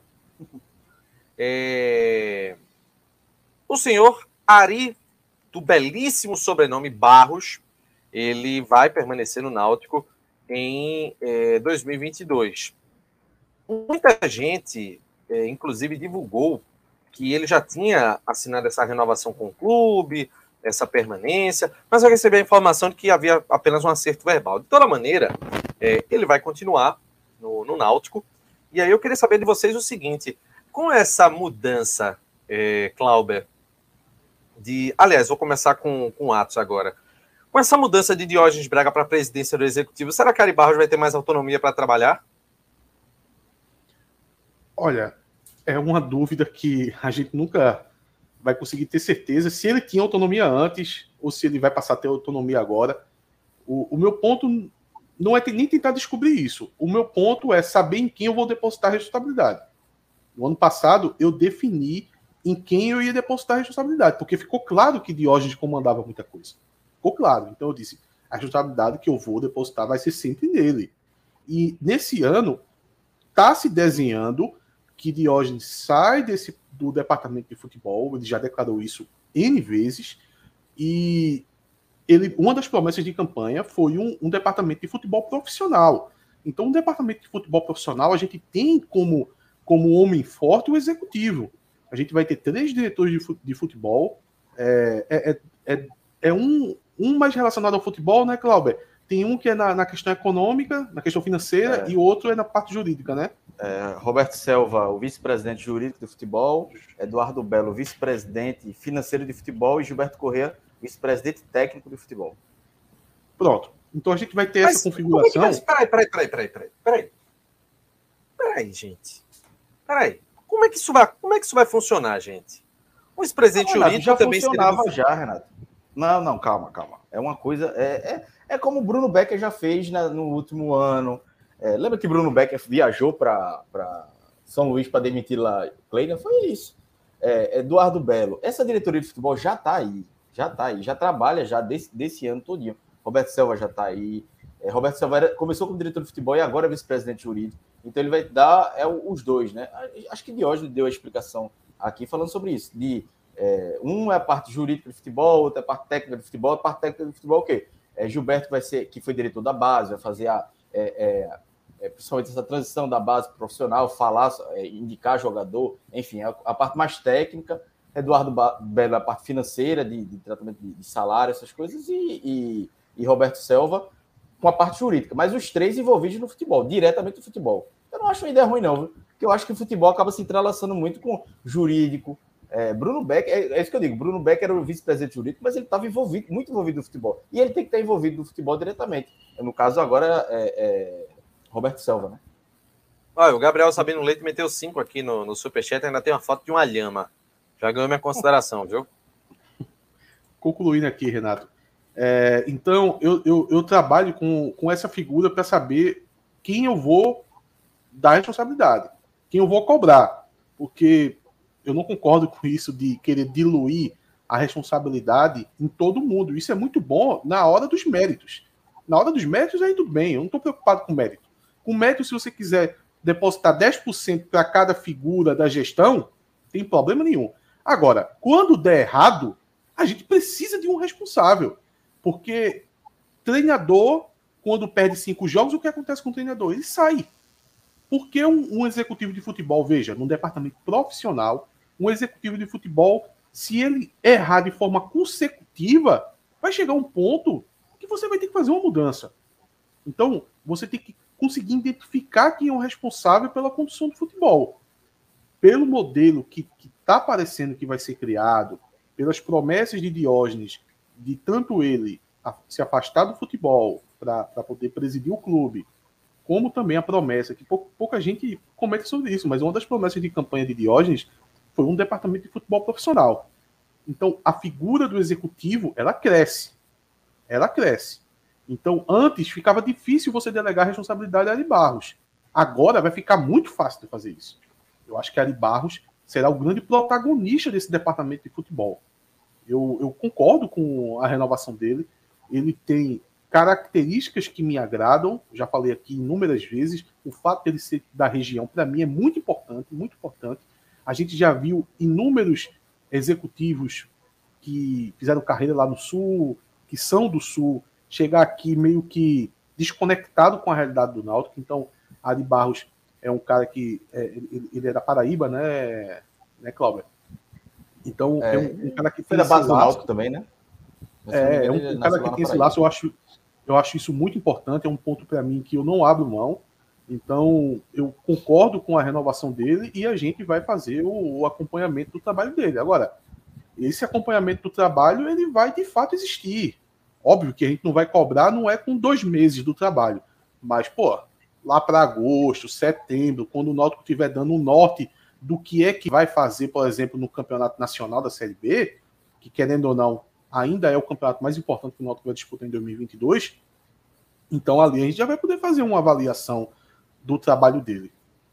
Speaker 1: É... O senhor Ari, do belíssimo sobrenome Barros, ele vai permanecer no Náutico em é, dois mil e vinte e dois. Muita gente, é, inclusive, divulgou que ele já tinha assinado essa renovação com o clube, essa permanência, mas eu recebi a informação de que havia apenas um acerto verbal. De toda maneira, é, ele vai continuar no, no Náutico. E aí eu queria saber de vocês o seguinte, com essa mudança, é, Clauber, de... Aliás, vou começar com, com o Atos agora. Com essa mudança de Diógenes Braga para a presidência do Executivo, será que Ari Barros vai ter mais autonomia para trabalhar?
Speaker 3: Olha, é uma dúvida que a gente nunca vai conseguir ter certeza se ele tinha autonomia antes ou se ele vai passar a ter autonomia agora. O, o meu ponto não é nem tentar descobrir isso. O meu ponto é saber em quem eu vou depositar a responsabilidade. No ano passado, eu defini em quem eu ia depositar a responsabilidade, porque ficou claro que Diógenes comandava muita coisa. Ficou claro. Então eu disse, a responsabilidade que eu vou depositar vai ser sempre nele. E nesse ano, está se desenhando que Diógenes sai desse, do departamento de futebol, ele já declarou isso N vezes, e ele, uma das promessas de campanha foi um, um departamento de futebol profissional. Então, um departamento de futebol profissional, a gente tem como, como homem forte o executivo. A gente vai ter três diretores de futebol, é, é, é, é um, um mais relacionado ao futebol, né, Clauber? Tem um que é na, na questão econômica, na questão financeira, é. E o outro é na parte jurídica, né?
Speaker 2: É, Roberto Selva, o vice-presidente jurídico do futebol, Eduardo Belo, vice-presidente financeiro de futebol, e Gilberto Corrêa, vice-presidente técnico de futebol.
Speaker 3: Pronto. Então a gente vai ter Mas, essa configuração.
Speaker 1: É peraí, peraí, peraí, peraí, peraí, peraí. Peraí, gente. Peraí. Como é que isso vai, como é que isso vai funcionar, gente? O vice-presidente jurídico
Speaker 2: já
Speaker 1: também
Speaker 2: funcionava seria... já, Renato. Não, não, calma, calma. É uma coisa. É, é, é como o Bruno Becker já fez na, no último ano. É, lembra que Bruno Becker viajou para São Luís para demitir lá Kleiner? Foi isso. É, Eduardo Belo. Essa diretoria de futebol já está aí. Já está aí. Já trabalha já desse, desse ano todinho. Roberto Selva já está aí. É, Roberto Selva era, começou como diretor de futebol e agora é vice-presidente jurídico. Então ele vai dar é, os dois, né? Acho que Diógenes deu a explicação aqui falando sobre isso. De, é, um é a parte jurídica de futebol, outra é a parte técnica de futebol. A parte técnica de futebol o quê? É, Gilberto vai ser, que foi diretor da base, vai fazer a... É, é, É, principalmente essa transição da base profissional, falar, é, indicar jogador, enfim, a, a parte mais técnica, Eduardo Belo, a parte financeira, de, de tratamento de, de salário, essas coisas, e, e, e Roberto Selva com a parte jurídica, mas os três envolvidos no futebol, diretamente no futebol. Eu não acho uma ideia ruim, não, viu? Porque eu acho que o futebol acaba se entrelaçando muito com jurídico. É, Bruno Becker, é, é isso que eu digo, Bruno Becker era o vice-presidente jurídico, mas ele estava envolvido, muito envolvido no futebol, e ele tem que estar envolvido no futebol diretamente. No caso, agora, é, é Roberto Selva, né?
Speaker 1: Olha, o Gabriel Sabino Leite meteu cinco aqui no, no Superchat, ainda tem uma foto de uma lhama. Já ganhou minha consideração, viu?
Speaker 3: Concluindo aqui, Renato. É, então, eu, eu, eu trabalho com, com essa figura para saber quem eu vou dar responsabilidade, quem eu vou cobrar. Porque eu não concordo com isso de querer diluir a responsabilidade em todo mundo. Isso é muito bom na hora dos méritos. Na hora dos méritos, aí tudo bem, eu não estou preocupado com mérito. Com mérito, se você quiser depositar dez por cento para cada figura da gestão, tem problema nenhum. Agora, quando der errado, A gente precisa de um responsável, porque treinador, quando perde cinco jogos, o que acontece com o treinador? Ele sai. Porque um, um executivo de futebol, veja, num departamento profissional, um executivo de futebol, se ele errar de forma consecutiva, vai chegar um ponto que você vai ter que fazer uma mudança. Então, você tem que conseguir identificar quem é o responsável pela condução do futebol. Pelo modelo que está parecendo que vai ser criado, pelas promessas de Diógenes, de tanto ele a, se afastar do futebol para poder presidir o clube, como também a promessa, que pou, pouca gente comenta sobre isso, mas uma das promessas de campanha de Diógenes foi um departamento de futebol profissional. Então, a figura do executivo, ela cresce. Ela cresce. Então, antes ficava difícil você delegar a responsabilidade a Ari Barros. Agora vai ficar muito fácil de fazer isso. Eu acho que Ari Barros será o grande protagonista desse departamento de futebol. Eu, eu concordo com a renovação dele. Ele tem características que me agradam. Já falei aqui inúmeras vezes. O fato dele ser da região, para mim, é muito importante, muito importante. A gente já viu inúmeros executivos que fizeram carreira lá no Sul, que são do Sul, chegar aqui meio que desconectado com a realidade do Náutico. Então, Ari Barros é um cara que é, ele, ele é da Paraíba, né, né, Cláudio? Então, é, é um, um cara que
Speaker 2: foi da base do Náutico também, né?
Speaker 3: É, é um, um cara que tem esse laço. Eu acho, eu acho isso muito importante. É um ponto para mim que eu não abro mão. Então, eu concordo com a renovação dele e a gente vai fazer o, o acompanhamento do trabalho dele. Agora, esse acompanhamento do trabalho, ele vai de fato existir. Óbvio que a gente não vai cobrar, não é com dois meses do trabalho. Mas, pô, lá para agosto, setembro, quando o Náutico estiver dando um norte do que é que vai fazer, por exemplo, no Campeonato Nacional da Série B, que, querendo ou não, ainda é o campeonato mais importante que o Náutico vai disputar em dois mil e vinte e dois, então ali a gente já vai poder fazer uma avaliação do trabalho dele.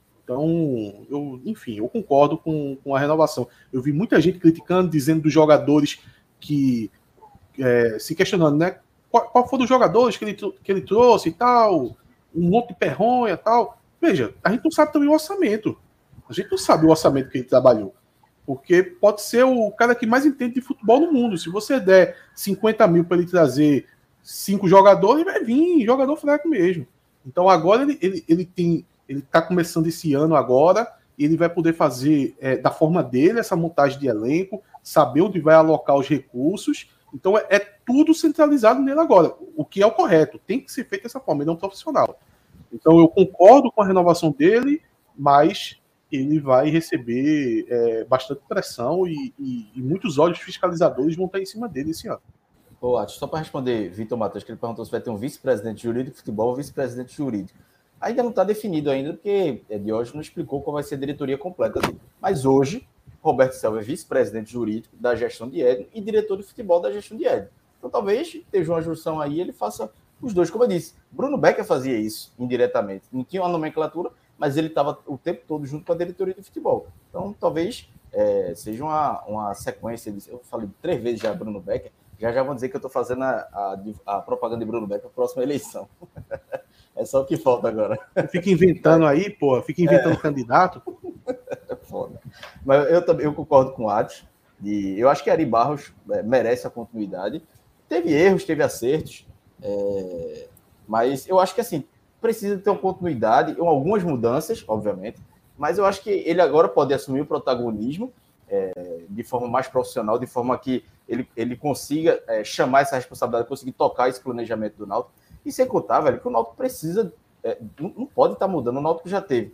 Speaker 3: Então, eu, enfim, eu concordo com, com a renovação. Eu vi muita gente criticando, dizendo dos jogadores que é, se questionando, né? Qual, qual foram os jogadores que ele, que ele trouxe e tal, um monte de perronha e tal. Veja, a gente não sabe também o orçamento. A gente não sabe o orçamento que ele trabalhou. Porque pode ser o cara que mais entende de futebol no mundo. Se você der cinquenta mil para ele trazer cinco jogadores, vai vir jogador fraco mesmo. Então agora ele, ele, ele tem. Ele está começando esse ano agora, e ele vai poder fazer é, da forma dele essa montagem de elenco, saber onde vai alocar os recursos. Então é, é tudo centralizado nele agora, o que é o correto. Tem que ser feito dessa forma, ele é um profissional. Então eu concordo com a renovação dele, mas ele vai receber é, bastante pressão e, e, e muitos olhos fiscalizadores vão estar em cima dele esse ano.
Speaker 2: Pô, só para responder, Vitor Matheus, que ele perguntou se vai ter um vice-presidente jurídico de futebol ou vice-presidente jurídico. Ainda não está definido ainda, porque Diógenes não explicou qual vai ser a diretoria completa dele. Mas hoje, Roberto Selva é vice-presidente jurídico da gestão de Edno e diretor de futebol da gestão de Edno. Então talvez esteja uma junção aí, ele faça os dois, como eu disse. Bruno Becker fazia isso indiretamente. Não tinha uma nomenclatura, mas ele estava o tempo todo junto com a diretoria de futebol. Então talvez é, seja uma, uma sequência. De, eu falei três vezes já Bruno Becker, já já vão dizer que eu estou fazendo a, a, a propaganda de Bruno Becker para a próxima eleição. É só o que falta agora.
Speaker 3: Fica inventando aí, pô. Fica inventando é. candidato.
Speaker 2: É foda. Mas eu também eu concordo com o Atos. E eu acho que Ari Barros é, merece a continuidade. Teve erros, teve acertos. É, mas eu acho que assim, precisa ter uma continuidade, algumas mudanças, obviamente. Mas eu acho que ele agora pode assumir o protagonismo é, de forma mais profissional, de forma que ele, ele consiga é, chamar essa responsabilidade, conseguir tocar esse planejamento do Náutico. E sem contar, velho, que o Náutico precisa, é, não, não pode estar mudando. O Náutico já teve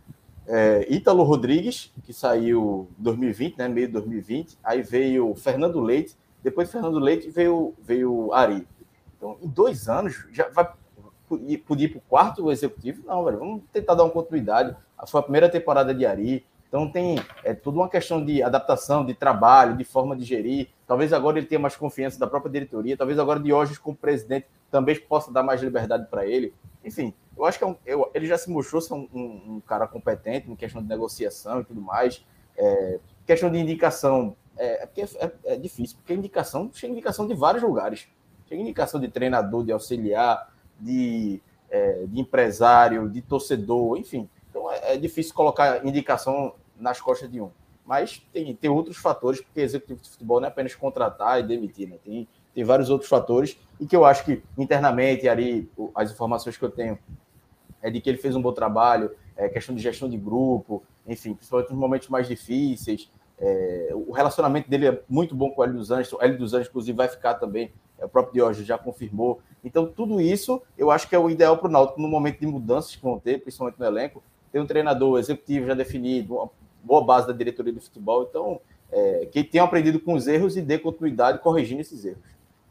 Speaker 2: é, Ítalo Rodrigues, que saiu em dois mil e vinte, né, meio de dois mil e vinte, aí veio Fernando Leite, depois de Fernando Leite veio, veio Ari. Então, em dois anos, já vai podia ir para o quarto executivo? Não, velho, vamos tentar dar uma continuidade. Foi a primeira temporada de Ari, então tem é, toda uma questão de adaptação, de trabalho, de forma de gerir. Talvez agora ele tenha mais confiança da própria diretoria, talvez agora Diógenes como presidente também possa dar mais liberdade para ele. Enfim, eu acho que é um, eu, ele já se mostrou ser um, um, um cara competente em questão de negociação e tudo mais. É, questão de indicação, é, é, é, é difícil, porque indicação, chega indicação de vários lugares. Chega indicação de treinador, de auxiliar, de, é, de empresário, de torcedor, enfim. Então é, é difícil colocar indicação nas costas de um. Mas tem, tem outros fatores, porque executivo de futebol não é apenas contratar e demitir, né? Tem, tem vários outros fatores, e que eu acho que internamente, ali, as informações que eu tenho é de que ele fez um bom trabalho, é, questão de gestão de grupo, enfim, principalmente nos momentos mais difíceis. É, o relacionamento dele é muito bom com o Hélio dos Anjos, o Hélio dos Anjos, inclusive, vai ficar também, é, o próprio Diógenes já confirmou. Então, tudo isso, eu acho que é o ideal para o Náutico, no momento de mudanças que vão ter, principalmente no elenco, ter um treinador executivo já definido, uma boa base da diretoria do futebol, então, é, que tenha aprendido com os erros e dê continuidade corrigindo esses erros.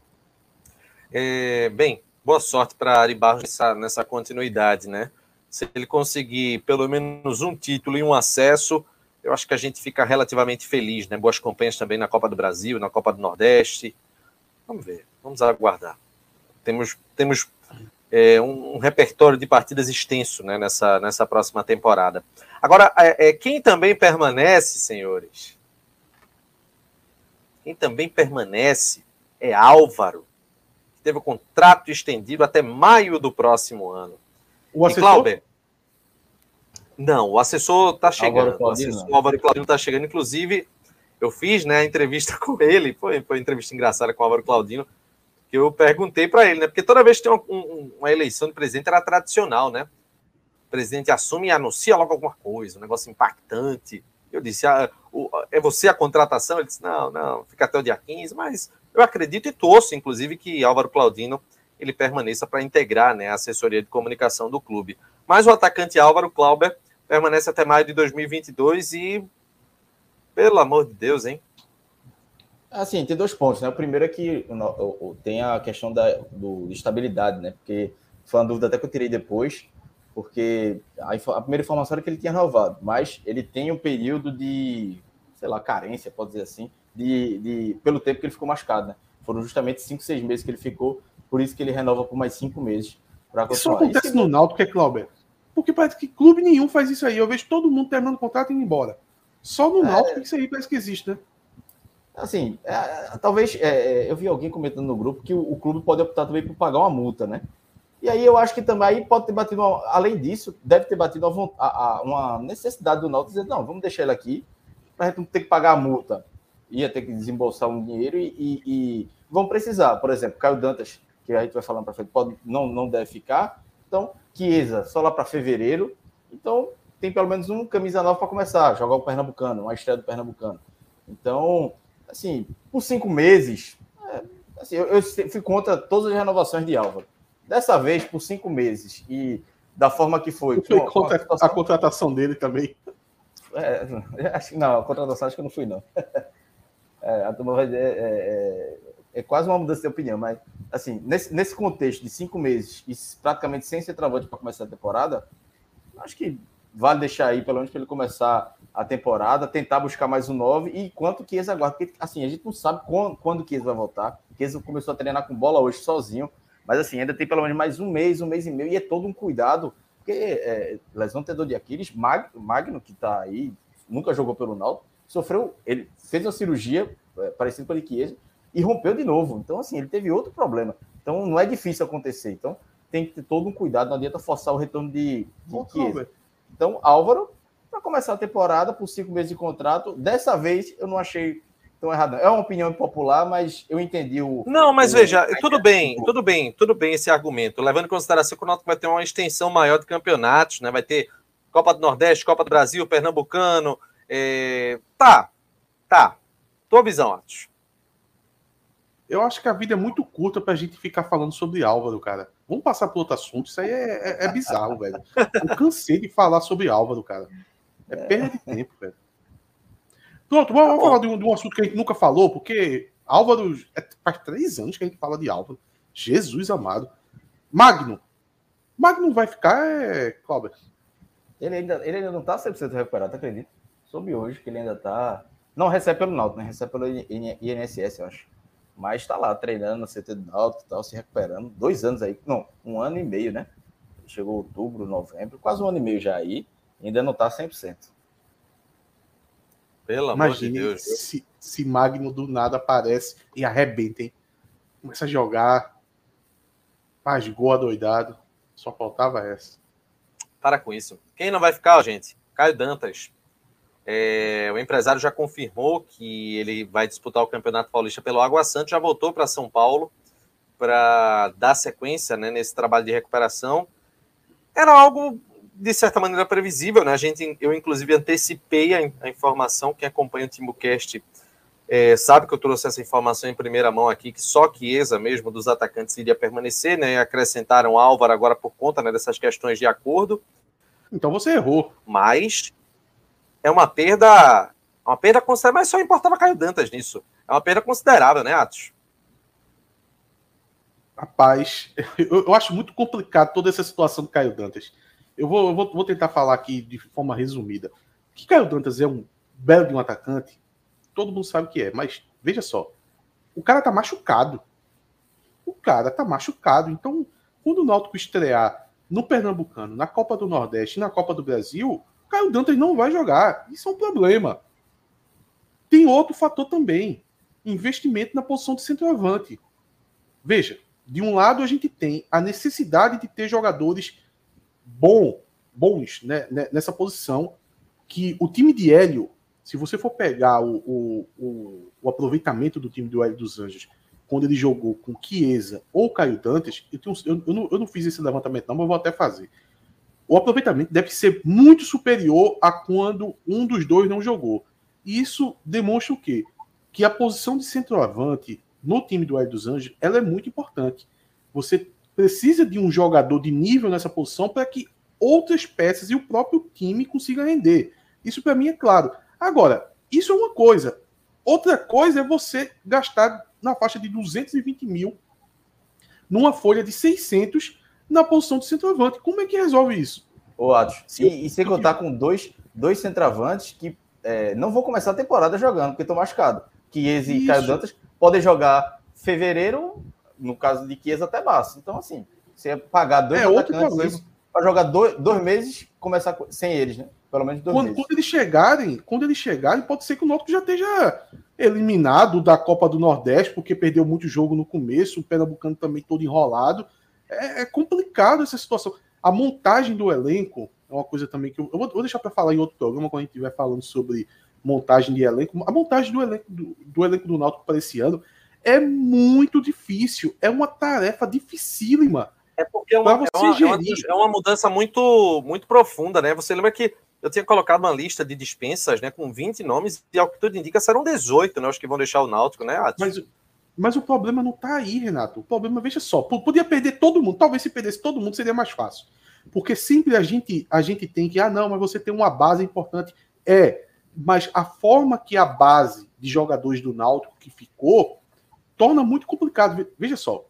Speaker 1: É, bem, boa sorte para Ari Barros nessa, nessa continuidade, né? Se ele conseguir pelo menos um título e um acesso, eu acho que a gente fica relativamente feliz, né? Boas campanhas também na Copa do Brasil, na Copa do Nordeste. Vamos ver, vamos aguardar. Temos, temos é, um, um repertório de partidas extenso, né, nessa, nessa próxima temporada. Agora, é, é, quem também permanece, senhores, quem também permanece é Álvaro, que teve o contrato estendido até maio do próximo ano.
Speaker 3: O
Speaker 1: assessor? E, Clauber, não, o assessor está chegando.
Speaker 2: Álvaro
Speaker 1: o assessor o Álvaro Claudino está chegando. Inclusive, eu fiz, né, a entrevista com ele. Foi, foi uma entrevista engraçada com o Álvaro Claudino, que eu perguntei para ele, né? Porque toda vez que tem uma, um, uma eleição de presidente era tradicional, né? O presidente assume e anuncia logo alguma coisa, um negócio impactante. Eu disse, ah, o, é você a contratação? Ele disse, não, não, fica até o dia quinze, mas eu acredito e torço, inclusive, que Álvaro Claudino ele permaneça para integrar, né, a assessoria de comunicação do clube. Mas o atacante Álvaro Clauber permanece até maio de dois mil e vinte e dois e, pelo amor de Deus, hein?
Speaker 2: Assim, tem dois pontos, né? O primeiro é que tem a questão da do, de estabilidade, né? Porque foi uma dúvida até que eu tirei depois, porque a, a primeira informação era que ele tinha renovado, mas ele tem um período de, sei lá, carência, pode dizer assim, de, de, pelo tempo que ele ficou machucado, né? Foram justamente cinco, seis meses que ele ficou, por isso que ele renova por mais cinco meses.
Speaker 3: Isso acontece isso no Náutico, é, Clauber? Porque parece que clube nenhum faz isso aí. Eu vejo todo mundo terminando o contrato e indo embora. Só no é... Náutico isso aí parece que existe, né?
Speaker 2: Assim, é, talvez, é, eu vi alguém comentando no grupo que o, o clube pode optar também por pagar uma multa, né? E aí eu acho que também aí pode ter batido, uma, além disso, deve ter batido uma, a, a, uma necessidade do Náutico dizer, não, vamos deixar ele aqui, para a gente não ter que pagar a multa. Ia ter que desembolsar um dinheiro e, e, e vão precisar. Por exemplo, Caio Dantas, que a gente vai falando para frente, pode, não, não deve ficar. Então, Chiesa, só lá para fevereiro. Então, tem pelo menos um camisa nova para começar, jogar o Pernambucano, uma estreia do Pernambucano. Então, assim, por cinco meses, é, assim, eu, eu fui contra todas as renovações de Álvaro. Dessa vez, por cinco meses, e da forma que foi.
Speaker 3: Foi com, contra com a, situação... a contratação dele também.
Speaker 2: É, acho, não, a contratação acho que não fui, não. É, a turma vai dizer, é, é, é quase uma mudança de opinião, mas, assim, nesse, nesse contexto de cinco meses e praticamente sem ser travante para começar a temporada, acho que vale deixar aí, pelo menos, para ele começar a temporada, tentar buscar mais um nove, e enquanto o Chiesa aguarda, porque, assim, a gente não sabe quando, quando o Chiesa vai voltar. O Chiesa começou a treinar com bola hoje sozinho, mas, assim, ainda tem pelo menos mais um mês, um mês e meio, e é todo um cuidado, porque é, lesão tendão de Aquiles, Mag, Magno, que está aí, nunca jogou pelo Náutico, sofreu, ele fez uma cirurgia é, parecida com a de Chiesa, e rompeu de novo. Então, assim, ele teve outro problema. Então, não é difícil acontecer. Então, tem que ter todo um cuidado, não adianta forçar o retorno de, de Chiesa. Então, Álvaro, para começar a temporada, por cinco meses de contrato, dessa vez eu não achei tão errado. É uma opinião impopular, mas eu entendi o...
Speaker 1: Não, mas
Speaker 2: o,
Speaker 1: veja, tudo bem, tudo bem, tudo bem esse argumento, levando em consideração que o Náutico vai ter uma extensão maior de campeonatos, né? Vai ter Copa do Nordeste, Copa do Brasil, Pernambucano, é... tá, tá. Tua visão, Atos.
Speaker 3: Eu acho que a vida é muito curta pra gente ficar falando sobre Álvaro, cara. Vamos passar para outro assunto. Isso aí é, é, é bizarro, velho. Eu cansei de falar sobre Álvaro, cara. É perda de tempo, velho. Pronto, vamos, vamos falar de um, de um assunto que a gente nunca falou, porque Álvaro... É, faz três anos que a gente fala de Álvaro. Jesus amado. Magno. Magno vai ficar, é... Cláudio.
Speaker 2: Ele ainda, ele ainda não tá cem por cento recuperado, tá acredito? Soube hoje que ele ainda tá... Não recebe pelo Náutico, né? Recebe pelo I N S S, eu acho. Mas está lá, treinando no C T do Náutico e tal, se recuperando. Dois anos aí, não, um ano e meio, né? Chegou outubro, novembro, quase um ano e meio já aí, ainda não está cem por cento.
Speaker 1: Pelo amor de Deus.
Speaker 3: Se, se Magno do nada aparece e arrebenta, hein? Começa a jogar, faz gol adoidado, só faltava essa.
Speaker 1: Para com isso. Quem não vai ficar, gente? Caio Dantas. É, o empresário já confirmou que ele vai disputar o Campeonato Paulista pelo Água Santa, já voltou para São Paulo para dar sequência, né, nesse trabalho de recuperação. Era algo, de certa maneira, previsível, né? A gente, eu, inclusive, antecipei a, a informação. Quem acompanha o TimbuCast é, sabe que eu trouxe essa informação em primeira mão aqui, que só Chiesa mesmo dos atacantes iria permanecer, né? E acrescentaram Álvaro agora por conta, né, dessas questões de acordo.
Speaker 3: Então você errou.
Speaker 1: Mas é uma perda, uma perda considerável, mas só importava Caio Dantas nisso. É uma perda considerável, né, Atos?
Speaker 3: Rapaz, eu, eu acho muito complicado toda essa situação do Caio Dantas. Eu vou, eu vou, vou tentar falar aqui de forma resumida. Que Caio Dantas é um belo de um atacante, todo mundo sabe que é, mas veja só, o cara tá machucado. O cara tá machucado. Então, quando o Náutico estrear no Pernambucano, na Copa do Nordeste e na Copa do Brasil, Caio Dantas não vai jogar. Isso é um problema. Tem outro fator também. Investimento na posição de centroavante. Veja, de um lado a gente tem a necessidade de ter jogadores bom, bons, né, nessa posição, que o time de Hélio, se você for pegar o, o, o, o aproveitamento do time do Hélio dos Anjos, quando ele jogou com Chiesa ou Caio Dantas, eu, tenho, eu, eu, não, eu não fiz esse levantamento não, mas eu vou até fazer. O aproveitamento deve ser muito superior a quando um dos dois não jogou. E isso demonstra o quê? Que a posição de centroavante no time do Hélio dos Anjos, ela é muito importante. Você precisa de um jogador de nível nessa posição para que outras peças e o próprio time consigam render. Isso para mim é claro. Agora, isso é uma coisa. Outra coisa é você gastar na faixa de duzentos e vinte mil numa folha de seiscentos na posição de centroavante. Como é que resolve isso?
Speaker 2: Ô, Atos, e, e sem contar com dois, dois centroavantes que é, não vão começar a temporada jogando, porque estão machucados. Chiesa e Caio Dantas podem jogar fevereiro, no caso de Chiesa, até março. Então, assim, você ia pagar dois
Speaker 3: é
Speaker 2: atacantes para jogar dois, dois meses, começar sem eles, né? Pelo menos dois
Speaker 3: quando,
Speaker 2: meses.
Speaker 3: Quando eles chegarem, quando eles chegarem, pode ser que o Náutico já esteja eliminado da Copa do Nordeste, porque perdeu muito jogo no começo, o Pernambucano também todo enrolado. É, é complicado essa situação. A montagem do elenco é uma coisa também que eu, eu vou, vou deixar para falar em outro programa, quando a gente estiver falando sobre montagem de elenco. A montagem do elenco do, do elenco do Náutico para esse ano é muito difícil. É uma tarefa dificílima.
Speaker 1: É porque é uma, é uma, é uma, é uma mudança muito, muito profunda, né? Você lembra que eu tinha colocado uma lista de dispensas, né, com vinte nomes, e ao que tudo indica serão dezoito, né, os que vão deixar o Náutico, né, Atos?
Speaker 3: Mas, mas o problema não tá aí, Renato. O problema, veja só, podia perder todo mundo. Talvez se perdesse todo mundo seria mais fácil. Porque sempre a gente, a gente tem que, ah, não, mas você tem uma base importante. É, mas a forma que a base de jogadores do Náutico que ficou torna muito complicado. Veja só,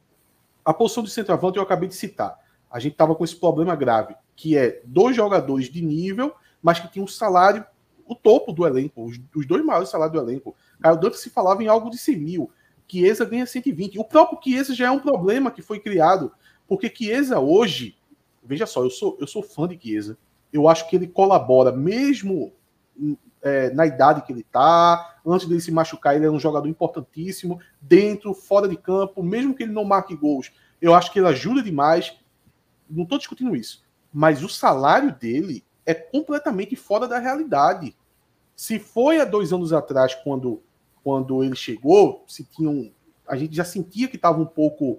Speaker 3: a posição de centroavante eu acabei de citar. A gente estava com esse problema grave, que é dois jogadores de nível, mas que tinham um salário, o topo do elenco, os, os dois maiores salários do elenco. Caio Dantas se falava em algo de cem mil. Chiesa ganha cento e vinte. O próprio Chiesa já é um problema que foi criado, porque Chiesa hoje, veja só, eu sou, eu sou fã de Chiesa. Eu acho que ele colabora, mesmo é, na idade que ele está, antes dele se machucar, ele é um jogador importantíssimo, dentro, fora de campo, mesmo que ele não marque gols, eu acho que ele ajuda demais. Não estou discutindo isso, mas o salário dele é completamente fora da realidade. Se foi há dois anos atrás, quando, quando ele chegou, se tinham, a gente já sentia que estava um pouco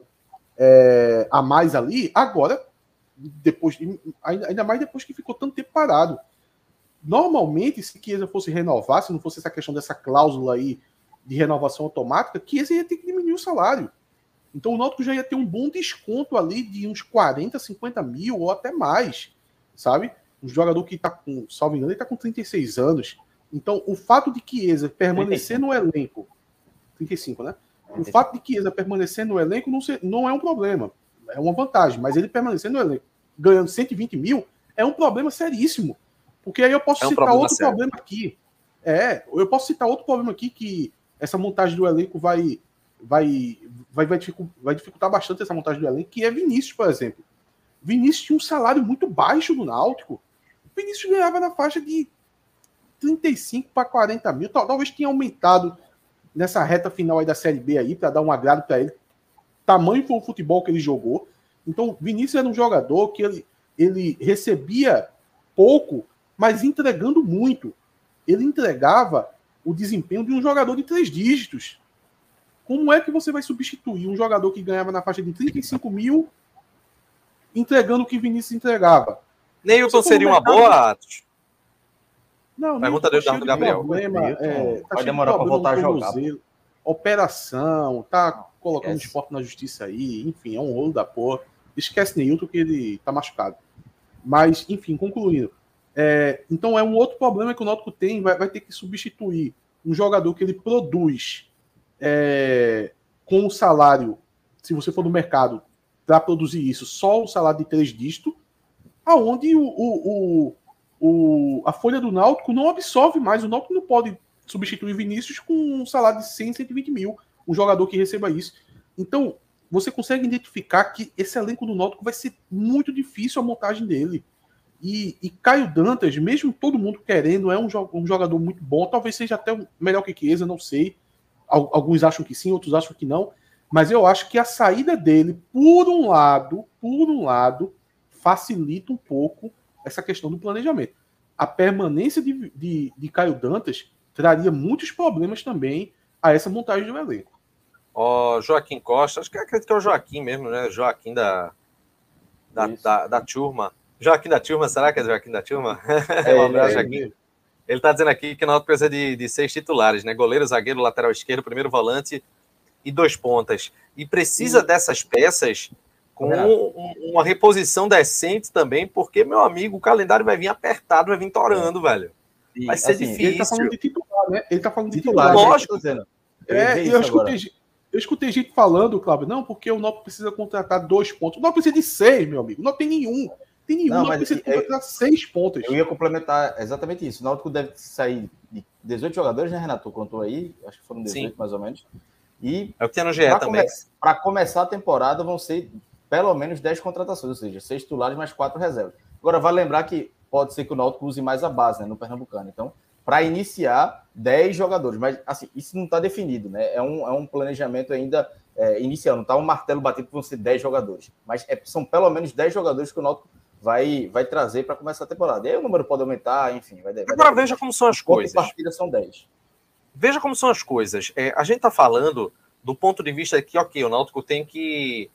Speaker 3: é, a mais ali, agora, depois, ainda mais depois que ficou tanto tempo parado. Normalmente, se Chiesa fosse renovar, se não fosse essa questão dessa cláusula aí de renovação automática, Chiesa ia ter que diminuir o salário. Então o Náutico já ia ter um bom desconto ali de uns quarenta, cinquenta mil ou até mais, sabe? Um jogador que está com, salvo engano, ele está com trinta e seis anos. Então o fato de Chiesa permanecer trinta e cinco. No elenco, trinta e cinco, né? O fato de Chiesa permanecer no elenco não, ser, não é um problema, é uma vantagem, mas ele permanecer no elenco ganhando cento e vinte mil é um problema seríssimo. Porque aí eu posso é um citar problema outro sério. problema aqui. É, eu posso citar outro problema aqui que essa montagem do elenco vai... Vai, vai, vai, dificultar, vai dificultar bastante essa montagem do elenco, que é Vinícius, por exemplo. Vinícius tinha um salário muito baixo do Náutico. Vinícius ganhava na faixa de trinta e cinco para quarenta mil. Talvez tenha aumentado nessa reta final aí da Série B aí, para dar um agrado para ele. Tamanho foi o futebol que ele jogou. Então, Vinícius era um jogador que ele, ele recebia pouco, mas entregando muito. ele entregava o desempenho de um jogador de três dígitos. Como é que você vai substituir um jogador que ganhava na faixa de trinta e cinco mil entregando o que Vinícius entregava?
Speaker 1: Neilton seria uma boa, Atos?
Speaker 3: Não,
Speaker 1: pergunta do Eduardo Gabriel.
Speaker 3: Problema, é, tá
Speaker 2: vai demorar para voltar a jogar.
Speaker 3: Operação, tá colocando o
Speaker 2: Esquece.
Speaker 3: esporte na justiça aí, enfim, é um rolo da porra. Esquece Neilton que ele tá machucado. Mas, enfim, concluindo. É, então é um outro problema que o Náutico tem, vai, vai ter que substituir um jogador que ele produz é, com o salário, se você for no mercado, para produzir isso, só o salário de três dígitos, aonde o, o, o, o, a folha do Náutico não absorve mais. O Náutico não pode substituir Vinícius com um salário de cem, cento e vinte mil, um jogador que receba isso. Então, você consegue identificar que esse elenco do Náutico vai ser muito difícil a montagem dele. E, e Caio Dantas, mesmo todo mundo querendo, é um, um jogador muito bom, talvez seja até melhor que Chiesa, não sei. Alguns acham que sim, outros acham que não. Mas eu acho que a saída dele, por um lado, por um lado, facilita um pouco essa questão do planejamento. A permanência de, de, de Caio Dantas traria muitos problemas também a essa montagem do elenco.
Speaker 1: Ó, Joaquim Costa, acho que acredito que é o Joaquim mesmo, né? Joaquim da, da, da, da turma. Joaquim da turma, será que é Joaquim da turma?
Speaker 2: É,
Speaker 1: um abraço,
Speaker 2: é,
Speaker 1: Joaquim. Ele está dizendo aqui que o Náutico precisa de, de seis titulares, né? Goleiro, zagueiro, lateral esquerdo, primeiro volante e dois pontas. E precisa e... dessas peças com um, uma reposição decente também, porque, meu amigo, o calendário vai vir apertado, vai vir torando, é. velho. Vai ser assim, difícil.
Speaker 3: Ele tá falando de titular, né? Ele tá falando de
Speaker 2: titular.
Speaker 3: titular.
Speaker 1: Lógico.
Speaker 2: Eu,
Speaker 3: é, eu, escutei, eu escutei gente falando, Cláudio, não, porque o Náutico precisa contratar dois pontos. O Náutico precisa de seis, meu amigo. Não tem nenhum. Tem nenhum, não, mas precisa é, contratar seis pontos.
Speaker 2: Eu ia complementar exatamente isso. O Náutico deve sair de dezoito jogadores, né, Renato? Contou aí, acho que foram dezoito, sim, mais ou menos. E
Speaker 1: é o que tem no G E também.
Speaker 2: Para come começar a temporada vão ser pelo menos dez contratações, ou seja, seis titulares mais quatro reservas. Agora, vale lembrar que pode ser que o Náutico use mais a base, né, no Pernambucano. Então, para iniciar, dez jogadores. Mas, assim, isso não está definido, né? É um, é um planejamento ainda é, inicial. Não está um martelo batido que vão ser dez jogadores. Mas é, são pelo menos dez jogadores que o Náutico vai, vai trazer para começar a temporada. E aí o número pode aumentar, enfim. Vai, vai
Speaker 1: Agora veja como são as coisas.
Speaker 2: As partidas são dez.
Speaker 1: Veja como são as coisas. É, a gente está falando do ponto de vista que, ok, o Náutico tem que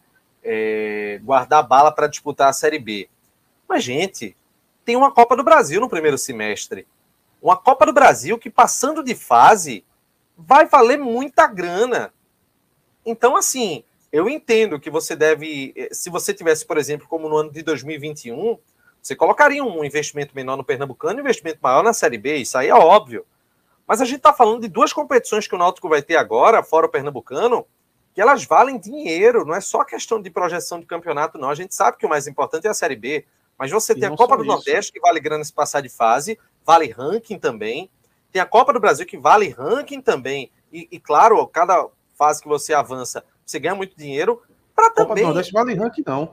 Speaker 1: é, guardar bala para disputar a Série B. Mas, gente, tem uma Copa do Brasil no primeiro semestre. Uma Copa do Brasil que, passando de fase, vai valer muita grana. Então, assim, eu entendo que você deve... Se você tivesse, por exemplo, como no ano de dois mil e vinte e um, você colocaria um investimento menor no Pernambucano e um investimento maior na Série B. Isso aí é óbvio. Mas a gente está falando de duas competições que o Náutico vai ter agora, fora o Pernambucano, que elas valem dinheiro. Não é só questão de projeção de campeonato, não. A gente sabe que o mais importante é a Série B. Mas você tem a Copa do Nordeste, que vale grana se passar de fase, vale ranking também. Tem a Copa do Brasil, que vale ranking também. E, e claro, cada fase que você avança, você ganha muito dinheiro. Para também...
Speaker 3: Copa do Nordeste vale ranking, não.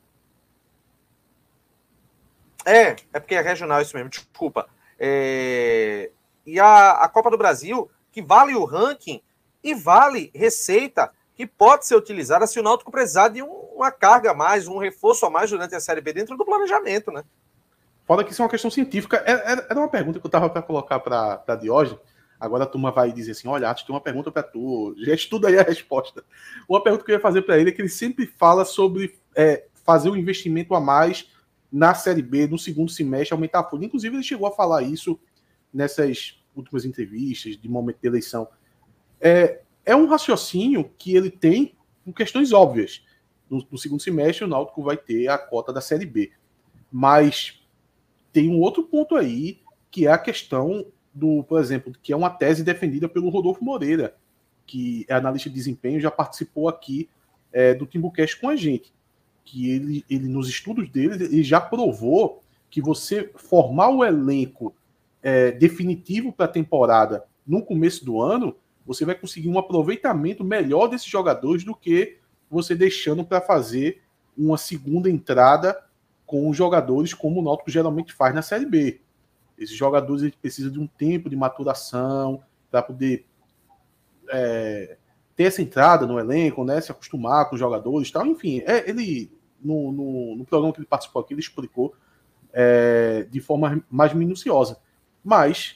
Speaker 1: É, é porque é regional isso mesmo, desculpa. É... E a, a Copa do Brasil, que vale o ranking e vale receita, que pode ser utilizada se o Náutico precisar de um, uma carga a mais, um reforço a mais durante a Série B dentro do planejamento, né?
Speaker 3: Foda que isso é uma questão científica. Era, era uma pergunta que eu estava para colocar para a Diógenes. Agora a turma vai dizer assim, olha, Atos, tem uma pergunta para tu. Já estuda aí a resposta. Uma pergunta que eu ia fazer para ele é que ele sempre fala sobre é, fazer um investimento a mais na Série B, no segundo semestre, aumentar a folha. Inclusive, ele chegou a falar isso nessas últimas entrevistas de momento de eleição. É, é um raciocínio que ele tem com questões óbvias. No, no segundo semestre, o Náutico vai ter a cota da Série B. Mas tem um outro ponto aí, que é a questão do, por exemplo, que é uma tese defendida pelo Rodolfo Moreira, que é analista de desempenho, já participou aqui é, do Timbucast com a gente. Que ele, ele, nos estudos dele, ele já provou que você formar o elenco é, definitivo para a temporada no começo do ano, você vai conseguir um aproveitamento melhor desses jogadores do que você deixando para fazer uma segunda entrada com os jogadores como o Náutico geralmente faz na Série B. Esses jogadores eles precisam de um tempo de maturação para poder é, ter essa entrada no elenco, né, se acostumar com os jogadores e tal. Enfim, é, ele no, no, no programa que ele participou aqui, ele explicou é, de forma mais minuciosa. Mas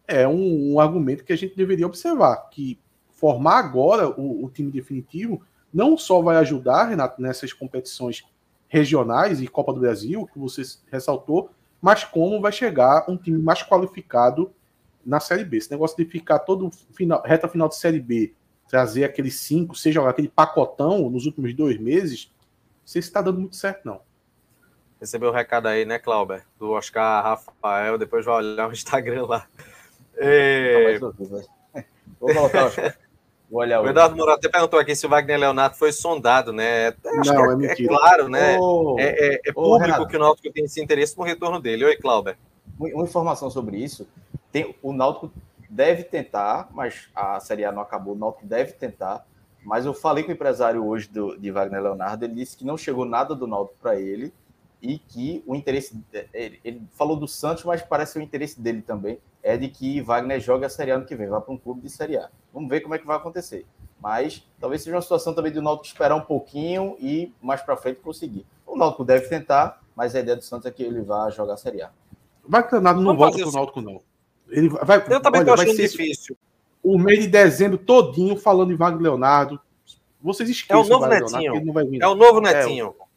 Speaker 3: é um, um argumento que a gente deveria observar, que formar agora o, o time definitivo não só vai ajudar, Renato, nessas competições regionais e Copa do Brasil, que você ressaltou, mas como vai chegar um time mais qualificado na Série B. Esse negócio de ficar todo final, reta final de Série B, trazer aqueles cinco, seja aquele pacotão nos últimos dois meses, não sei se está dando muito certo, não.
Speaker 1: Recebeu o recado aí, né, Clauber? Do Oscar Rafael, depois vai olhar o Instagram lá. É...
Speaker 2: Não, mas vou colocar, vou olhar
Speaker 1: o Eduardo Morato até perguntou aqui se o Wagner Leonardo foi sondado, né? Acho
Speaker 3: não,
Speaker 1: que é,
Speaker 3: é mentira.
Speaker 1: É claro, né?
Speaker 2: Ô,
Speaker 1: é, é, é público ô, que o Náutico tem esse interesse no retorno dele. Oi, Clauber.
Speaker 2: Uma informação sobre isso, tem, o Náutico deve tentar, mas a Série A não acabou, o Náutico deve tentar, mas eu falei com o empresário hoje do, de Wagner Leonardo, ele disse que não chegou nada do Náutico para ele, e que o interesse, ele, ele falou do Santos, mas parece que o interesse dele também é de que Wagner jogue a Série A ano que vem, vá para um clube de Série A. Vamos ver como é que vai acontecer. Mas talvez seja uma situação também do Náutico esperar um pouquinho e mais para frente conseguir. O Náutico deve tentar, mas a ideia do Santos é que ele vá jogar a Série A.
Speaker 3: Vai que nada, não
Speaker 1: Vamos
Speaker 3: volta pro Náutico, não. Ele vai,
Speaker 1: eu também
Speaker 3: olha,
Speaker 1: tô achando
Speaker 3: vai ser
Speaker 1: difícil.
Speaker 3: O mês de dezembro todinho falando de Wagner Leonardo. Vocês esqueçam
Speaker 1: é o novo
Speaker 3: Wagner
Speaker 1: Netinho.
Speaker 3: Leonardo, ele não vai vir,
Speaker 1: é o novo Netinho. É o...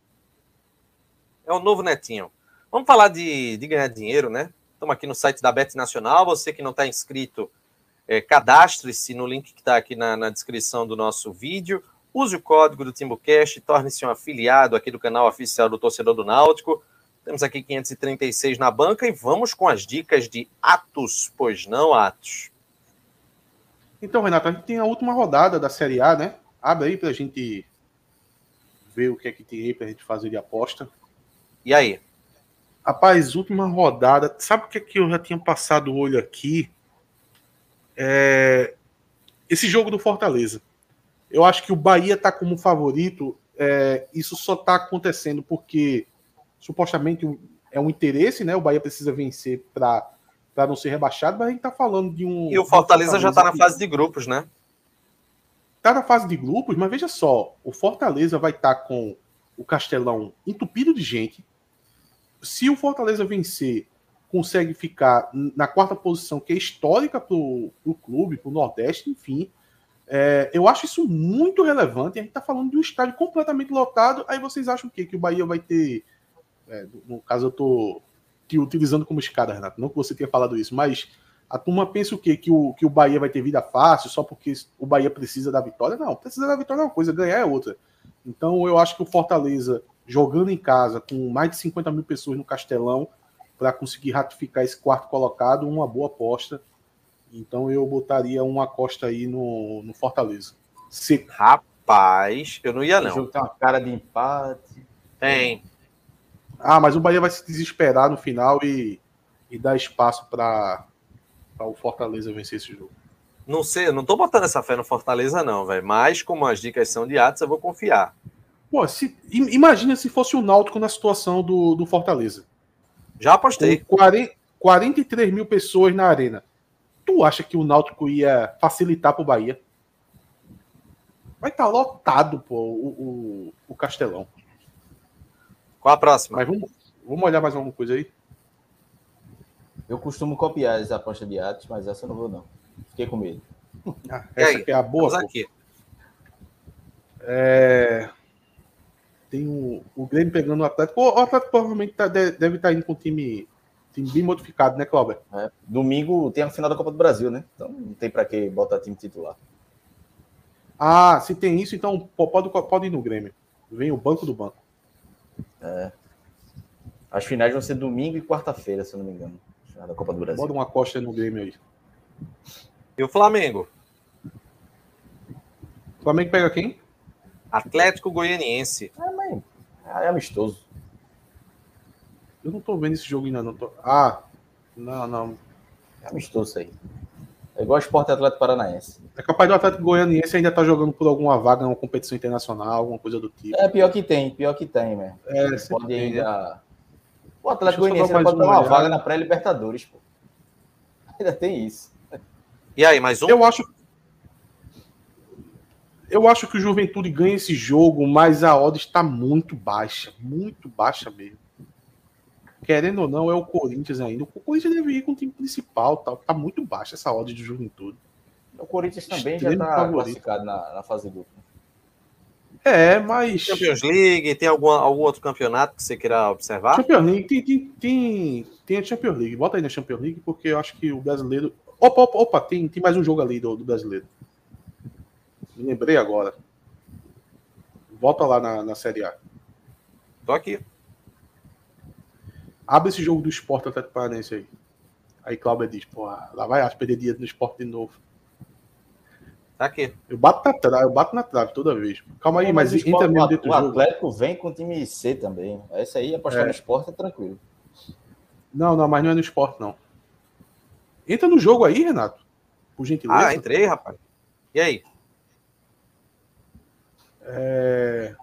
Speaker 1: É o novo Netinho. Vamos falar de, de ganhar dinheiro, né? Estamos aqui no site da Bet Nacional. Você que não está inscrito, é, cadastre-se no link que está aqui na, na descrição do nosso vídeo. Use o código do TimbuCast e torne-se um afiliado aqui do canal oficial do Torcedor do Náutico. Temos aqui quinhentos e trinta e seis na banca e vamos com as dicas de Atos, pois não, Atos?
Speaker 3: Então, Renato, a gente tem a última rodada da Série A, né? Abre aí para a gente ver o que é que tem aí para a gente fazer de aposta.
Speaker 1: E aí?
Speaker 3: Rapaz, última rodada. Sabe o que é que eu já tinha passado o olho aqui? É... Esse jogo do Fortaleza. Eu acho que o Bahia está como favorito. É... Isso só está acontecendo porque supostamente é um interesse, né? O Bahia precisa vencer para para não ser rebaixado, mas a gente está falando de um...
Speaker 1: E o Fortaleza, Fortaleza já está na
Speaker 3: que...
Speaker 1: fase de grupos, né?
Speaker 3: Está na fase de grupos, mas veja só, o Fortaleza vai estar tá com o Castelão entupido de gente. Se o Fortaleza vencer, consegue ficar na quarta posição, que é histórica para o clube, para o Nordeste, enfim. É, eu acho isso muito relevante. A gente está falando de um estádio completamente lotado. Aí vocês acham o quê? Que o Bahia vai ter... É, no caso, eu estou te utilizando como escada, Renato. Não que você tenha falado isso, mas a turma pensa o quê? Que o, que o Bahia vai ter vida fácil só porque o Bahia precisa da vitória? Não, precisa da vitória é uma coisa, ganhar é outra. Então eu acho que o Fortaleza, jogando em casa com mais de cinquenta mil pessoas no Castelão, para conseguir ratificar esse quarto colocado, uma boa aposta. Então eu botaria uma aposta aí no, no Fortaleza.
Speaker 1: Se... Rapaz, eu não ia não.
Speaker 2: O jogo tem uma cara de empate.
Speaker 1: Tem.
Speaker 3: Ah, mas o Bahia vai se desesperar no final e, e dar espaço para o Fortaleza vencer esse jogo.
Speaker 1: Não sei, eu não tô botando essa fé no Fortaleza não, velho. Mas como as dicas são de Atos, eu vou confiar.
Speaker 3: Pô, se, imagina se fosse o Náutico na situação do, do Fortaleza.
Speaker 1: Já apostei.
Speaker 3: Com quarenta, quarenta e três mil pessoas na arena. Tu acha que o Náutico ia facilitar pro Bahia? Vai estar tá lotado, pô, o, o, o Castelão.
Speaker 1: Qual a próxima?
Speaker 3: Mas vamos, vamos olhar mais alguma coisa aí?
Speaker 2: Eu costumo copiar as apostas de Atos, mas essa eu não vou, não. Fiquei com medo.
Speaker 3: Ah, essa
Speaker 1: aí,
Speaker 3: aqui é a boa.
Speaker 1: Vamos aqui.
Speaker 3: É... Tem o, o Grêmio pegando o Atlético. O Atlético provavelmente tá, deve estar tá indo com um time, time bem modificado, né, Cláudio?
Speaker 2: É, domingo tem a final da Copa do Brasil, né? Então não tem para que botar time titular.
Speaker 3: Ah, se tem isso, então pode, pode ir no Grêmio. Vem o banco do banco.
Speaker 2: É. As finais vão ser domingo e quarta-feira, se eu não me engano. Final da Copa do Brasil.
Speaker 3: Bota uma costa no Grêmio aí.
Speaker 1: E o Flamengo?
Speaker 3: O Flamengo pega quem?
Speaker 1: Atlético Goianiense.
Speaker 2: É, mas é amistoso.
Speaker 3: Eu não tô vendo esse jogo ainda, não. Tô... Ah, não, não.
Speaker 2: É amistoso isso aí. É igual o Sport Atlético Paranaense.
Speaker 3: É capaz do Atlético Goianiense ainda tá jogando por alguma vaga, uma competição internacional, alguma coisa do tipo.
Speaker 2: É, pior que tem, pior que tem, velho.
Speaker 3: É,
Speaker 2: pode
Speaker 3: tem,
Speaker 2: ainda...
Speaker 3: né?
Speaker 2: O Atlético
Speaker 3: Deixa eu
Speaker 2: Goianiense
Speaker 3: só dar
Speaker 2: pode
Speaker 3: mais
Speaker 2: ter uma
Speaker 3: uma
Speaker 2: vaga
Speaker 3: olhada.
Speaker 2: na pré-Libertadores, pô. Ainda tem isso.
Speaker 1: E aí, mais um?
Speaker 3: Eu acho... Eu acho que o Juventude ganha esse jogo, mas a odd está muito baixa. Muito baixa mesmo. querendo ou não, é o Corinthians ainda. O Corinthians deve ir com o time principal, tá, tá muito baixa essa odd de juventude.
Speaker 2: O Corinthians também
Speaker 3: Extremo
Speaker 2: já está
Speaker 3: favorito.
Speaker 2: classificado na, na fase dupla.
Speaker 3: É, mas...
Speaker 1: Champions League, tem algum, algum outro campeonato que você queira observar?
Speaker 3: Champions League, tem, tem, tem, tem a Champions League. Bota aí na Champions League, porque eu acho que o brasileiro... Opa, opa, opa tem, tem mais um jogo ali do, do brasileiro. Me lembrei agora. Volta lá na, na Série A.
Speaker 1: Tô aqui.
Speaker 3: Abre esse jogo do Sport Atlético Paranaense aí. Aí Cláudia diz, porra, lá vai as perder dinheiro no Sport de novo.
Speaker 1: Tá aqui.
Speaker 3: Eu bato na trave, eu bato na trave toda vez. Calma aí,
Speaker 2: Não,
Speaker 3: mas,
Speaker 2: o
Speaker 3: entra
Speaker 2: Sport-
Speaker 3: mesmo
Speaker 2: o,
Speaker 3: dentro do
Speaker 2: o
Speaker 3: jogo.
Speaker 2: Atlético vem com o time C também. Esse aí, apostar
Speaker 3: É.
Speaker 2: no esporte é tranquilo.
Speaker 3: Não, não, mas não é no Sport, não. Entra no jogo aí, Renato. Por gentileza.
Speaker 1: Ah, entrei, rapaz. E aí?
Speaker 3: É...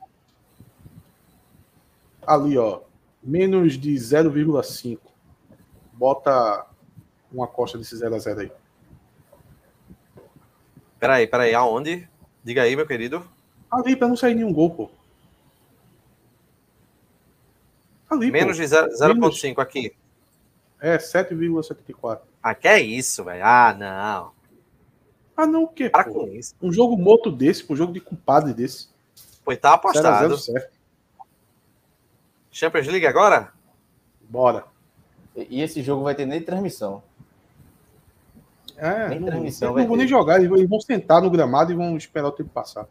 Speaker 3: Ali, ó. Menos de zero vírgula cinco. Bota uma costa desse zero a zero aí.
Speaker 1: Peraí, peraí, aonde? Diga aí, meu querido.
Speaker 3: Ali, pra não sair nenhum gol, pô. Ali,
Speaker 1: Menos
Speaker 3: pô.
Speaker 1: de zero vírgula cinco aqui.
Speaker 3: É, sete vírgula setenta e quatro.
Speaker 1: Ah, que é isso, velho? Ah, não.
Speaker 3: Ah, não, o quê,
Speaker 1: Para
Speaker 3: pô?
Speaker 1: com isso.
Speaker 3: Um jogo morto desse, pô, um jogo de compadre desse.
Speaker 1: Foi, tá
Speaker 3: zero a zero
Speaker 1: apostado.
Speaker 3: certo.
Speaker 1: Champions League agora?
Speaker 3: Bora.
Speaker 2: E, e esse jogo vai ter nem transmissão.
Speaker 3: É,
Speaker 2: Nem
Speaker 3: não,
Speaker 2: transmissão
Speaker 3: eles
Speaker 2: vai
Speaker 3: não vão
Speaker 2: ter.
Speaker 3: nem jogar, eles vão- eles vão sentar no gramado e vão esperar o tempo passar.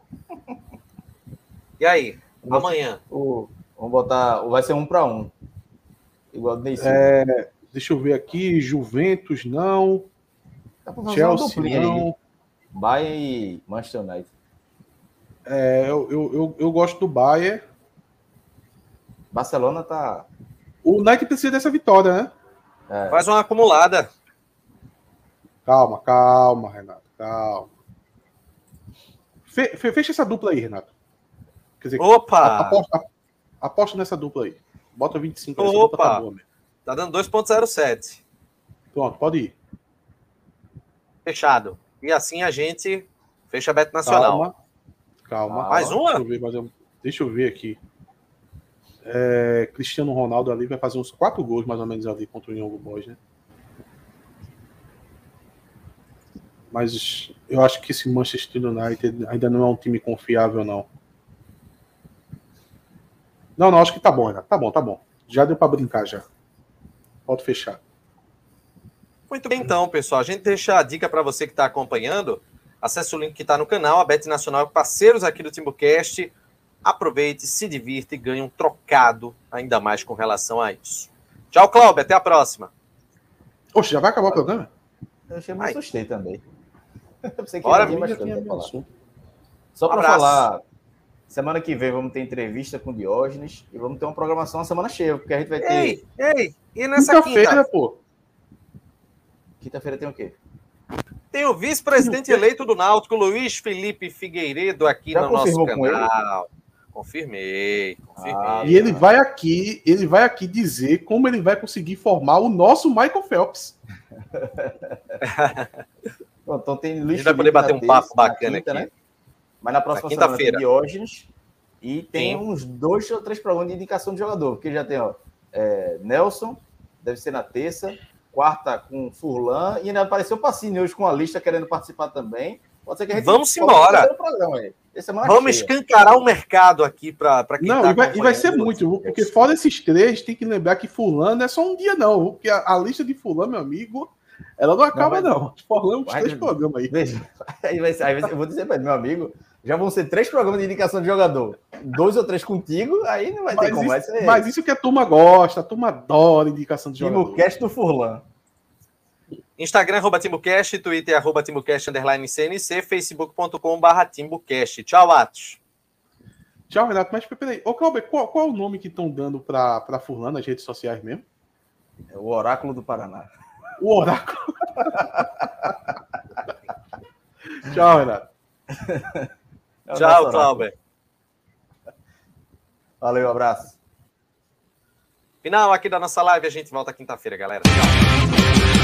Speaker 1: E aí?
Speaker 2: Vamos-
Speaker 1: Amanhã.
Speaker 2: O, vamos botar. Vai ser um para um. Igual do Ney Silva.
Speaker 3: É, deixa eu ver aqui, Juventus não,
Speaker 2: Dá pra fazer uma
Speaker 3: Chelsea
Speaker 2: duplinha aí.
Speaker 3: não.
Speaker 2: Bayern e Manchester United.
Speaker 3: É, eu, eu, eu, eu gosto do Bayern.
Speaker 2: Barcelona tá.
Speaker 3: O United precisa dessa vitória, né?
Speaker 2: É,
Speaker 1: Faz uma acumulada.
Speaker 3: Calma, calma, Renato, calma. Fe- fe- fecha essa dupla aí, Renato. Quer dizer, a-
Speaker 1: Opa!
Speaker 3: aposta, a- aposta nessa dupla aí. Bota vinte e cinco. Essa
Speaker 1: Opa!
Speaker 3: dupla tá boa mesmo.
Speaker 1: Tá dando dois ponto zero sete.
Speaker 3: Pronto, pode ir.
Speaker 1: Fechado. E assim a gente fecha a Bet Nacional.
Speaker 3: Calma. Calma.
Speaker 1: Mais uma?
Speaker 3: Deixa eu ver, mais um- deixa eu ver aqui. É, Cristiano Ronaldo ali vai fazer uns quatro gols mais ou menos ali contra o Young Boys, né? Mas eu acho que esse Manchester United ainda não é um time confiável, não. Não, não, acho que tá bom, Renato. Tá bom, tá bom. Já deu pra brincar já. Pode fechar.
Speaker 1: Muito bem, então, pessoal. A gente deixa a dica para você que está acompanhando. Acesse o link que está no canal, a Bet Nacional, parceiros aqui do TimbuCast. Aproveite, se divirta e ganhe um trocado ainda mais com relação a isso. Tchau, Cláudio. Até a próxima.
Speaker 3: Oxe, já vai acabar o programa?
Speaker 2: Eu achei me
Speaker 1: Ai.
Speaker 2: assustei também. Eu pensei que
Speaker 1: Bora,
Speaker 2: ia ter mais
Speaker 3: Já tinha
Speaker 2: coisa pra falar.
Speaker 3: assunto.
Speaker 2: Só para
Speaker 1: Abraço.
Speaker 2: falar, semana que vem vamos ter entrevista com o Diógenes e vamos ter uma programação uma semana cheia, porque a gente vai ter.
Speaker 1: Ei, ei. E nessa
Speaker 3: Quinta-feira,
Speaker 1: quinta?
Speaker 3: pô.
Speaker 2: Quinta-feira tem o quê?
Speaker 1: Tem o vice-presidente eleito do Náutico, Luiz Felipe Figueiredo, aqui
Speaker 2: Já
Speaker 1: no nosso
Speaker 2: confirmou com
Speaker 1: canal. Confirmei, confirmei.
Speaker 2: Ah,
Speaker 3: E ele vai aqui, ele vai aqui dizer como ele vai conseguir formar o nosso Michael Phelps.
Speaker 2: Bom, então tem
Speaker 1: A
Speaker 2: Luiz
Speaker 1: gente vai poder
Speaker 2: Felipe
Speaker 1: bater
Speaker 2: na
Speaker 1: um papo
Speaker 2: terça, na
Speaker 1: bacana
Speaker 2: quinta,
Speaker 1: aqui.
Speaker 2: né? Mas na próxima
Speaker 1: Na
Speaker 2: semana tem
Speaker 1: quinta-feira.
Speaker 2: Diógenes e tem
Speaker 1: Sim.
Speaker 2: uns dois ou três programas de indicação de jogador, porque já tem ó, é, Nelson, deve ser na terça, quarta com Furlan e ainda apareceu o Pacini hoje com a lista querendo participar também. Pode ser que a gente
Speaker 1: Vamos
Speaker 2: coloque
Speaker 1: embora.
Speaker 2: o primeiro programa aí. Essa semana
Speaker 1: Vamos
Speaker 2: cheia.
Speaker 1: escancarar o mercado aqui para quem
Speaker 3: Não,
Speaker 1: tá
Speaker 3: e, vai, e vai ser
Speaker 1: acompanhando.
Speaker 3: muito, viu? Porque fora esses três, tem que lembrar que fulano não é só um dia, não. viu? Porque a, a lista de fulano, meu amigo, ela não acaba,
Speaker 2: Não,
Speaker 3: não.
Speaker 2: vai-
Speaker 3: Fulano, uns
Speaker 2: vai-
Speaker 3: três programas aí.
Speaker 2: Veja, aí vai ser, aí vai ser- eu vou dizer para ele, meu amigo, já vão ser três programas de indicação de jogador. Dois ou três contigo, aí não vai ter
Speaker 3: Mas
Speaker 2: como. Vai
Speaker 3: isso,
Speaker 2: ser
Speaker 3: mas isso que a turma gosta, a turma adora indicação de jogador.
Speaker 2: TimbuCast do Furlan.
Speaker 1: Instagram, arroba TimbuCast, Twitter, arroba TimbuCast, underline C N C, facebook ponto com barra TimbuCast. Tchau, Atos.
Speaker 3: Tchau, Renato. Mas peraí, ô Cláudio, qual, qual é o nome que estão dando para pra Furlan nas redes sociais mesmo?
Speaker 2: É o Oráculo do Paraná.
Speaker 3: O Oráculo. Tchau, Renato.
Speaker 2: É o
Speaker 1: Tchau,
Speaker 2: nosso Oráculo.
Speaker 1: Cláudio.
Speaker 2: Valeu, abraço.
Speaker 1: Final aqui da nossa live. A gente volta quinta-feira, galera. Tchau.